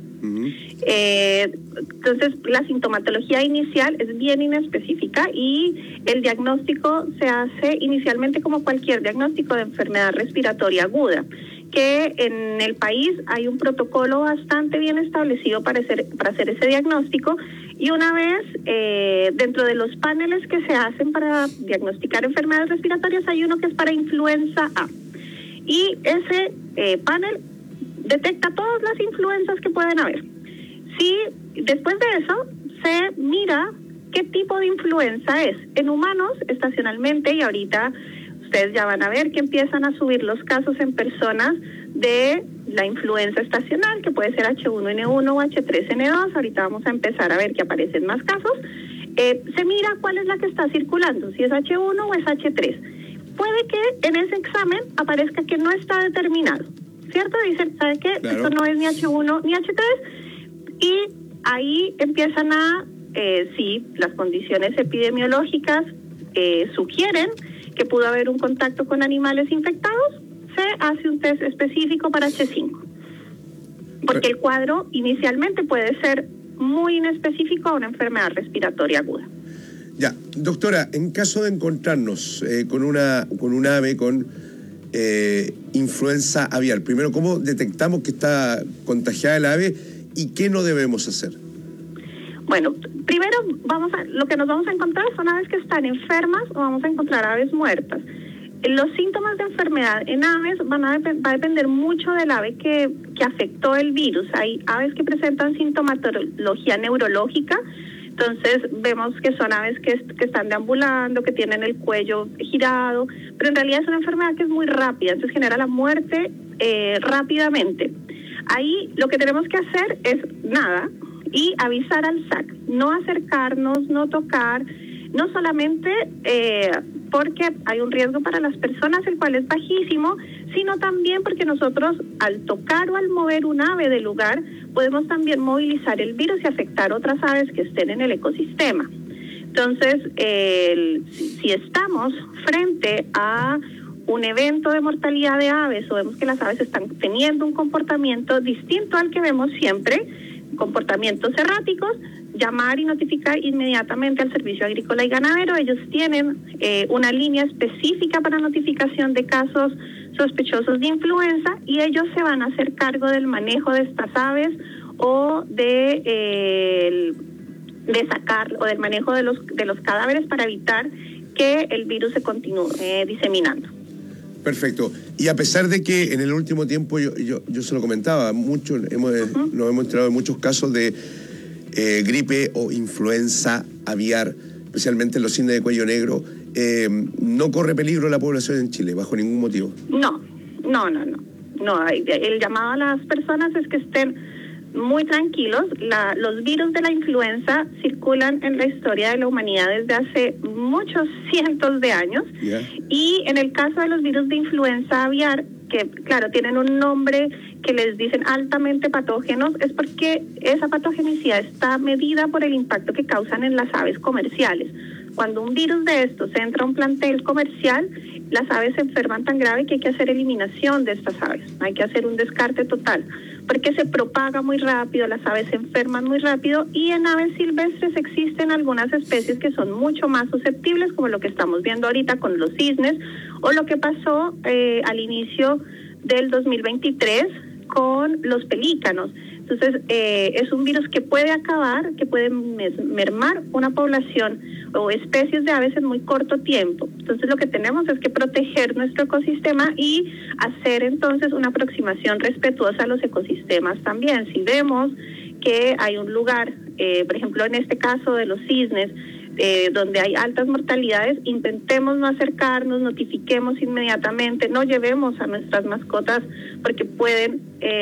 Entonces, la sintomatología inicial es bien inespecífica y el diagnóstico se hace inicialmente como cualquier diagnóstico de enfermedad respiratoria aguda, que en el país hay un protocolo bastante bien establecido para hacer ese diagnóstico, y una vez dentro de los paneles que se hacen para diagnosticar enfermedades respiratorias hay uno que es para influenza A, y ese panel detecta todas las influencias que pueden haber. Si después de eso se mira qué tipo de influenza es. En humanos, estacionalmente, y ahorita ustedes ya van a ver que empiezan a subir los casos en personas de la influenza estacional, que puede ser H1N1 o H3N2. Ahorita vamos a empezar a ver que aparecen más casos. Se mira cuál es la que está circulando, si es H1 o es H3. Puede que en ese examen aparezca que no está determinado, ¿cierto? Dicen, ¿sabe qué? Claro. Esto no es ni H1 ni H3. Y ahí empiezan si las condiciones epidemiológicas sugieren que pudo haber un contacto con animales infectados, se hace un test específico para H5. Porque el cuadro inicialmente puede ser muy inespecífico a una enfermedad respiratoria aguda. Ya, doctora, en caso de encontrarnos con un ave con influenza aviar, primero, ¿cómo detectamos que está contagiada el ave y qué no debemos hacer? Bueno, primero lo que nos vamos a encontrar son aves que están enfermas o vamos a encontrar aves muertas. Los síntomas de enfermedad en aves va a depender mucho del ave que afectó el virus. Hay aves que presentan sintomatología neurológica, entonces vemos que son aves que están deambulando, que tienen el cuello girado, pero en realidad es una enfermedad que es muy rápida, entonces genera la muerte rápidamente. Ahí lo que tenemos que hacer es nada y avisar al SAC, no acercarnos, no tocar, no solamente porque hay un riesgo para las personas, el cual es bajísimo, sino también porque nosotros al tocar o al mover un ave del lugar podemos también movilizar el virus y afectar otras aves que estén en el ecosistema. Entonces, si estamos frente a un evento de mortalidad de aves o vemos que las aves están teniendo un comportamiento distinto al que vemos siempre, comportamientos erráticos, llamar y notificar inmediatamente al Servicio Agrícola y Ganadero. Ellos tienen una línea específica para notificación de casos sospechosos de influenza y ellos se van a hacer cargo del manejo de estas aves o de sacar o del manejo de los cadáveres para evitar que el virus se continúe diseminando. Perfecto. Y a pesar de que en el último tiempo, yo se lo comentaba, nos hemos enterado de muchos casos de gripe o influenza aviar, especialmente en los cisnes de cuello negro, ¿no corre peligro la población en Chile bajo ningún motivo? No. El llamado a las personas es que estén muy tranquilos. Los virus de la influenza circulan en la historia de la humanidad desde hace muchos cientos de años. Y en el caso de los virus de influenza aviar, que claro, tienen un nombre que les dicen altamente patógenos, es porque esa patogenicidad está medida por el impacto que causan en las aves comerciales. Cuando un virus de estos entra a un plantel comercial, las aves se enferman tan grave que hay que hacer eliminación de estas aves, hay que hacer un descarte total, porque se propaga muy rápido, las aves se enferman muy rápido y en aves silvestres existen algunas especies que son mucho más susceptibles, como lo que estamos viendo ahorita con los cisnes o lo que pasó al inicio del 2023 con los pelícanos. Entonces, es un virus que puede acabar, que puede mermar una población o especies de aves en muy corto tiempo. Entonces, lo que tenemos es que proteger nuestro ecosistema y hacer entonces una aproximación respetuosa a los ecosistemas también. Si vemos que hay un lugar, por ejemplo, en este caso de los cisnes, donde hay altas mortalidades, intentemos no acercarnos, notifiquemos inmediatamente, no llevemos a nuestras mascotas porque pueden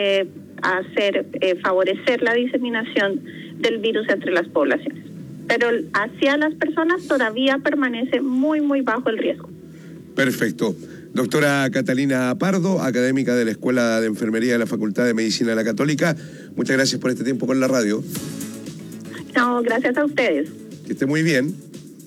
favorecer la diseminación del virus entre las poblaciones. Pero hacia las personas todavía permanece muy, muy bajo el riesgo. Perfecto. Doctora Catalina Pardo, académica de la Escuela de Enfermería de la Facultad de Medicina de la Católica, muchas gracias por este tiempo con la radio. No, gracias a ustedes. Que esté muy bien.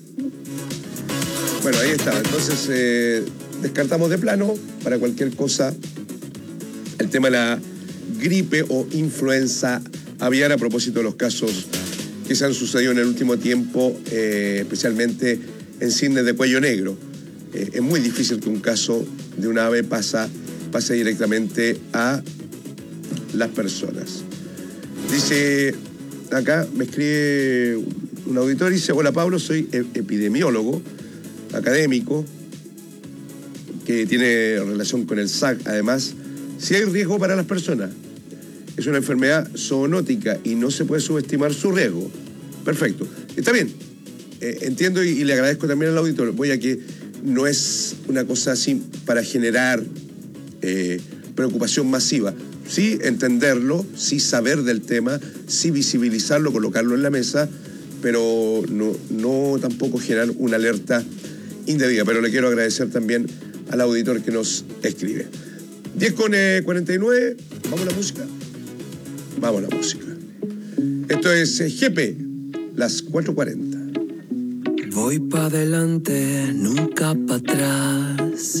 Bueno, ahí está. Entonces, descartamos de plano para cualquier cosa el tema de la gripe o influenza aviar a propósito de los casos que se han sucedido en el último tiempo, especialmente en cisnes de cuello negro. Es muy difícil que un caso de una ave pase directamente a las personas. Dice, acá me escribe un auditor y dice, hola Pablo, soy epidemiólogo, académico, que tiene relación con el SAC. Además, si hay riesgo para las personas, es una enfermedad zoonótica y no se puede subestimar su riesgo. Perfecto. Está bien. Entiendo y le agradezco también al auditor. Voy a que no es una cosa así para generar preocupación masiva. Sí entenderlo, sí saber del tema, sí visibilizarlo, colocarlo en la mesa, pero no tampoco generar una alerta indebida. Pero le quiero agradecer también al auditor que nos escribe. 10:49, ¿vamos a la música? Vamos a la música. Esto es GP, las 4:40. Voy pa' adelante, nunca pa' atrás.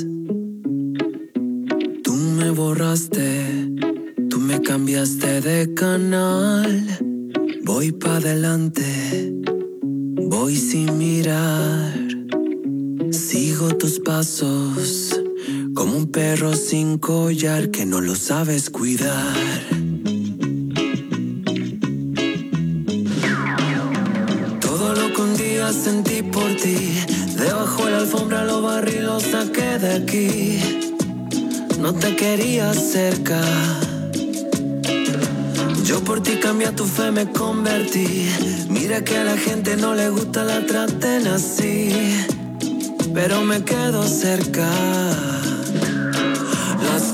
Tú me borraste, tú me cambiaste de canal. Voy pa' adelante, voy sin mirar. Sigo tus pasos, como un perro sin collar que no lo sabes cuidar. Todo lo que un día se sentí por ti. Debajo de la alfombra lo barrí, lo saqué de aquí. No te quería cerca. Yo por ti cambié a tu fe, me convertí. Mira que a la gente no le gusta la traten así, pero me quedo cerca. Las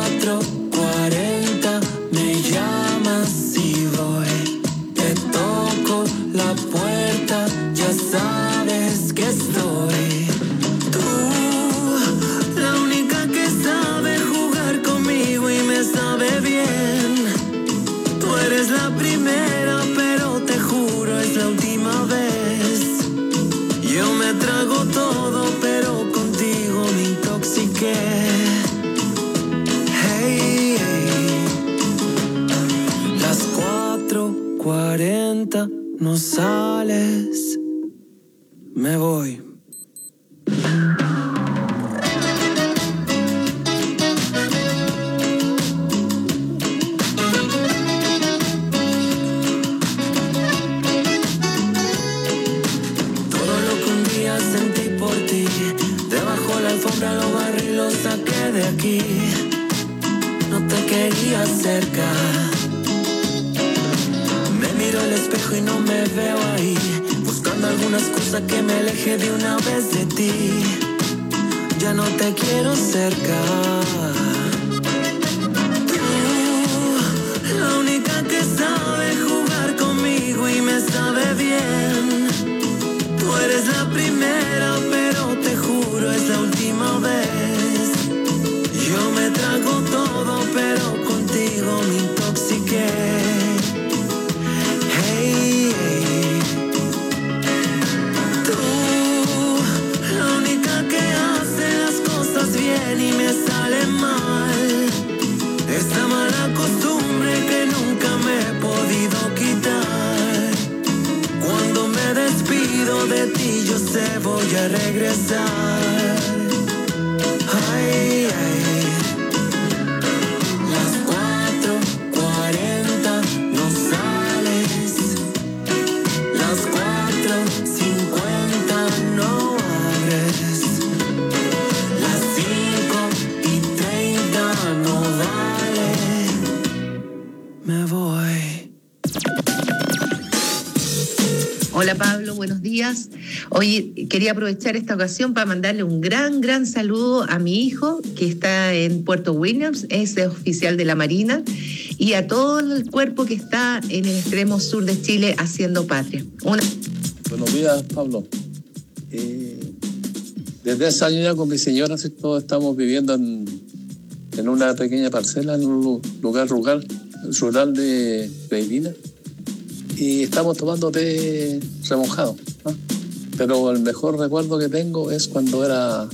4:40 me llamas y voy. Te toco la puerta, ya sabes que estoy. Tú, la única que sabe jugar conmigo y me sabe bien. Tú eres la primera, pero te juro es la última vez. Yo me trago todo, pero contigo me intoxiqué. Hey, hey. Las 4:40 no sales, me voy. Lo barrí, lo saqué de aquí. No te quería cerca. Me miro al espejo y no me veo ahí, buscando alguna excusa que me aleje de una vez de ti. Ya no te quiero cerca. Tú, la única que sabe jugar conmigo y me sabe bien. Tú eres la primera, pero te juro es la última vez. Yo me trago todo, pero contigo me intoxiqué. Hey, hey. Tú, la única que hace las cosas bien y me sale mal. Esta mala costumbre que nunca me he podido quitar. Cuando me despido de ti, yo sé voy a regresar. Ay, ay. Las 4:40 no sales. Las 4:50 no abres. Las 5:30 no vale. Me voy. Hola Pablo, buenos días. Hoy quería aprovechar esta ocasión para mandarle un gran saludo a mi hijo que está en Puerto Williams, es oficial de la Marina, y a todo el cuerpo que está en el extremo sur de Chile haciendo patria. Buenos días, Pablo. Desde hace años ya con mi señora todos estamos viviendo en una pequeña parcela, en un lugar rural de Peregrina. Y estamos tomando té remojado, ¿no? Pero el mejor recuerdo que tengo es cuando era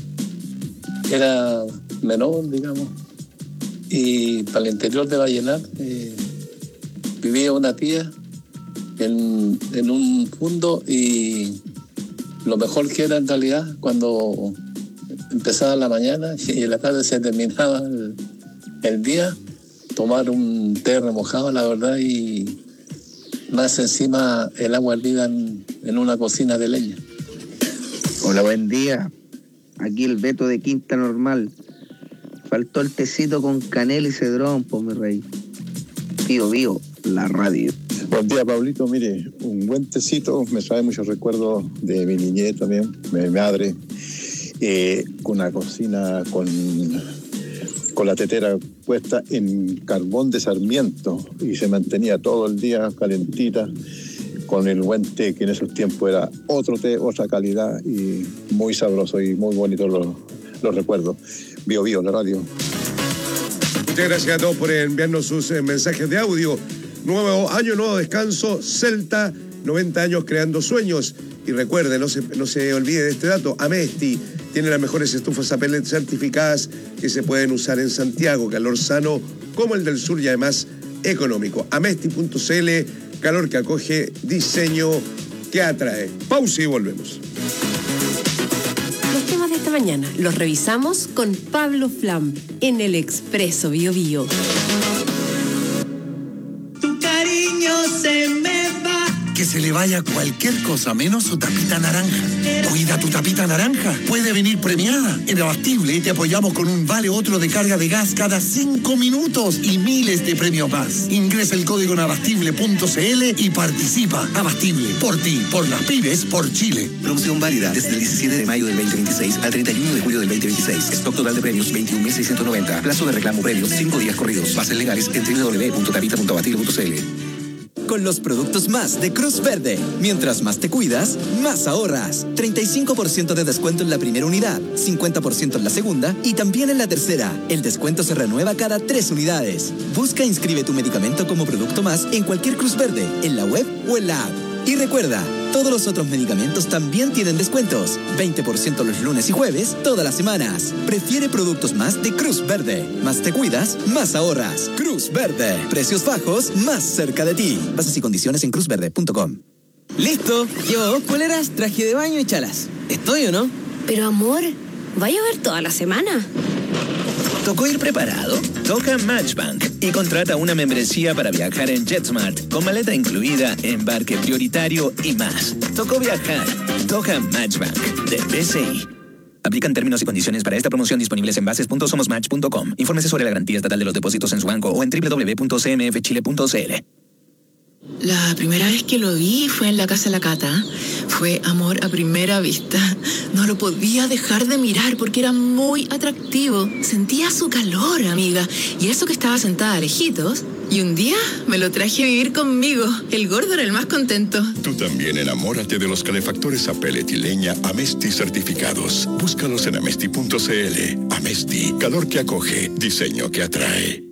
menor, digamos, y para el interior de Vallenar vivía una tía en un fondo, y lo mejor que era en realidad cuando empezaba la mañana y en la tarde se terminaba el día, tomar un té remojado, la verdad, y más encima el agua hervida en una cocina de leña. Hola, buen día. Aquí el Beto de Quinta Normal. Faltó el tecito con canela y cedrón, pues mi rey. Bío, la radio. Buen día, Pablito. Mire, un buen tecito me trae muchos recuerdos de mi niñez también, de mi madre, con una cocina con la tetera puesta en carbón de sarmiento y se mantenía todo el día calentita con el buen té, que en esos tiempos era otro té, otra calidad y muy sabroso y muy bonito los recuerdos. Bío, la radio. Muchas gracias a todos por enviarnos sus mensajes de audio. Nuevo año, nuevo descanso, Celta, 90 años creando sueños. Y recuerde, no se olvide de este dato, Amesti tiene las mejores estufas a pellet certificadas que se pueden usar en Santiago, calor sano como el del sur y además económico. Amesti.cl, calor que acoge, diseño que atrae. Pausa y volvemos. Los temas de esta mañana los revisamos con Pablo Flam en el Expreso Bío Bío. Tu cariño se me va. Que se le vaya cualquier cosa menos su tapita naranja. Cuida tu tapita naranja. Puede venir premiada. En Abastible te apoyamos con un vale otro de carga de gas cada 5 minutos y miles de premios más. Ingresa el código en abastible.cl y participa. Abastible, por ti, por las pymes, por Chile. Promoción válida desde el 17 de mayo del 2026 al 31 de julio del 2026. Stock total de premios 21.690. Plazo de reclamo previo 5 días corridos. Bases legales en www.tapita.abastible.cl. Con los productos más de Cruz Verde. Mientras más te cuidas, más ahorras. 35% de descuento en la primera unidad, 50% en la segunda y también en la tercera. El descuento se renueva cada 3 unidades. Busca e inscribe tu medicamento como producto más en cualquier Cruz Verde, en la web o en la app. Y recuerda, todos los otros medicamentos también tienen descuentos. 20% los lunes y jueves, todas las semanas. Prefiere productos más de Cruz Verde. Más te cuidas, más ahorras. Cruz Verde. Precios bajos, más cerca de ti. Bases y condiciones en cruzverde.com. Listo. Yo, poleras, traje de baño y chalas. ¿Estoy o no? Pero amor, ¿va a llover toda la semana? ¿Tocó ir preparado? Toca Matchbank y contrata una membresía para viajar en JetSmart con maleta incluida, embarque prioritario y más. Tocó viajar. Toca Matchbank de BCI. Aplican términos y condiciones para esta promoción disponibles en bases.somosmatch.com. Infórmese sobre la garantía estatal de los depósitos en su banco o en www.cmfchile.cl. La primera vez que lo vi fue en la casa de la Cata. Fue amor a primera vista. No lo podía dejar de mirar porque era muy atractivo. Sentía su calor, amiga. Y eso que estaba sentada lejitos. Y un día me lo traje a vivir conmigo. El gordo era el más contento. Tú también enamórate de los calefactores a pellet y leña Amesti certificados. Búscalos en amesti.cl. Amesti, calor que acoge, diseño que atrae.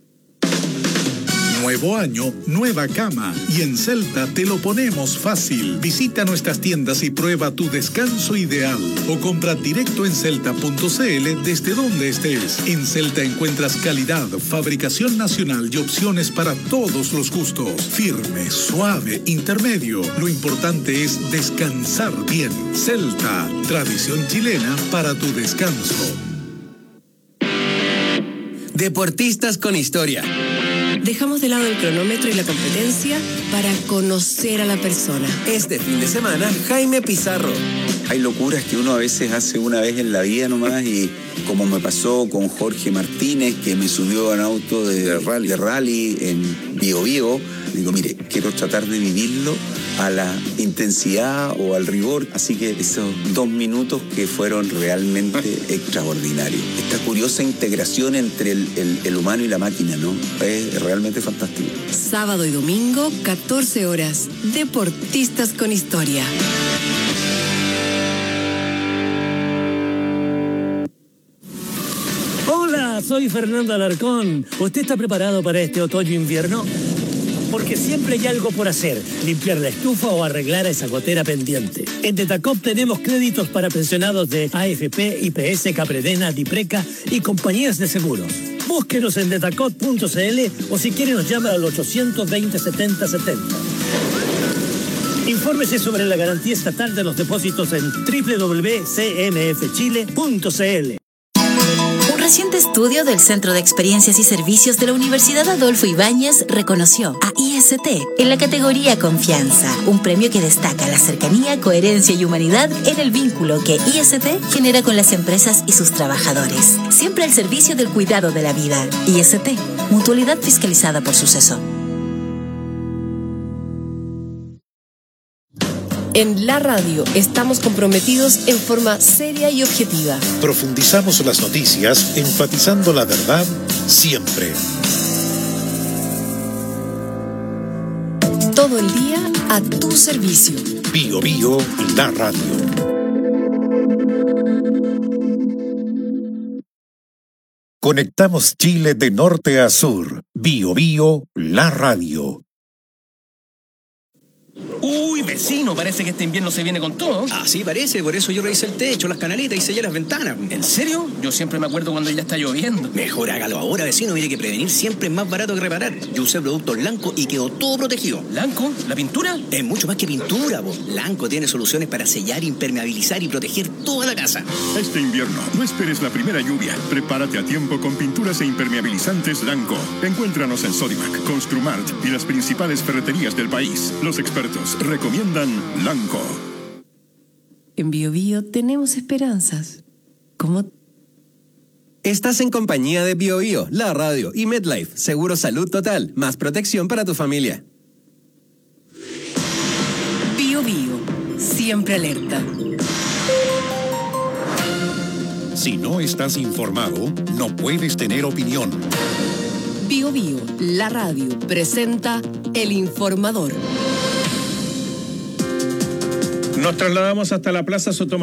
Nuevo año, nueva cama. Y en Celta te lo ponemos fácil. Visita nuestras tiendas y prueba tu descanso ideal. O compra directo en celta.cl desde donde estés. En Celta encuentras calidad, fabricación nacional y opciones para todos los gustos. Firme, suave, intermedio. Lo importante es descansar bien. Celta, tradición chilena para tu descanso. Deportistas con historia. Dejamos de lado el cronómetro y la competencia para conocer a la persona. Este fin de semana, Jaime Pizarro. Hay locuras que uno a veces hace una vez en la vida nomás y como me pasó con Jorge Martínez, que me subió a un auto de rally en Bío Bío. Digo, mire, quiero tratar de vivirlo a la intensidad o al rigor. Así que esos 2 minutos que fueron realmente extraordinarios. Esta curiosa integración entre el humano y la máquina, ¿no? Es realmente fantástico. Sábado y domingo, 14 horas. Deportistas con historia. Hola, soy Fernando Alarcón. ¿Usted está preparado para este otoño-invierno? Porque siempre hay algo por hacer, limpiar la estufa o arreglar esa gotera pendiente. En Detacop tenemos créditos para pensionados de AFP, IPS, Capredena, Dipreca y compañías de seguros. Búsquenos en detacop.cl o si quiere nos llama al 820-7070. Infórmese sobre la garantía estatal de los depósitos en www.cmfchile.cl. Un reciente estudio del Centro de Experiencias y Servicios de la Universidad Adolfo Ibáñez reconoció a IST en la categoría Confianza, un premio que destaca la cercanía, coherencia y humanidad en el vínculo que IST genera con las empresas y sus trabajadores, siempre al servicio del cuidado de la vida. IST, mutualidad fiscalizada por Suceso. En la radio estamos comprometidos en forma seria y objetiva. Profundizamos las noticias, enfatizando la verdad siempre. Todo el día a tu servicio. Bío Bío, la radio. Conectamos Chile de norte a sur. Bío Bío, la radio. Uy, vecino, parece que este invierno se viene con todo. Así parece, por eso yo revisé el techo, las canaletas y sellé las ventanas. ¿En serio? Yo siempre me acuerdo cuando ya está lloviendo. Mejor hágalo ahora, vecino. Mire que prevenir siempre es más barato que reparar. Yo usé productos Lanco y quedó todo protegido. ¿Lanco? ¿La pintura? Es mucho más que pintura, po. Lanco tiene soluciones para sellar, impermeabilizar y proteger toda la casa. Este invierno, no esperes la primera lluvia. Prepárate a tiempo con pinturas e impermeabilizantes Lanco. Encuéntranos en Sodimac, Construmart y las principales ferreterías del país. Los expertos. expertos recomiendan Lanco. En Bio Bio tenemos esperanzas. ¿Cómo? Estás en compañía de Bio Bio, la radio y MedLife, seguro salud total, más protección para tu familia. Bio Bio, siempre alerta. Si no estás informado, no puedes tener opinión. Bio Bio, la radio, presenta El Informador. Nos trasladamos hasta la Plaza Sotomayor.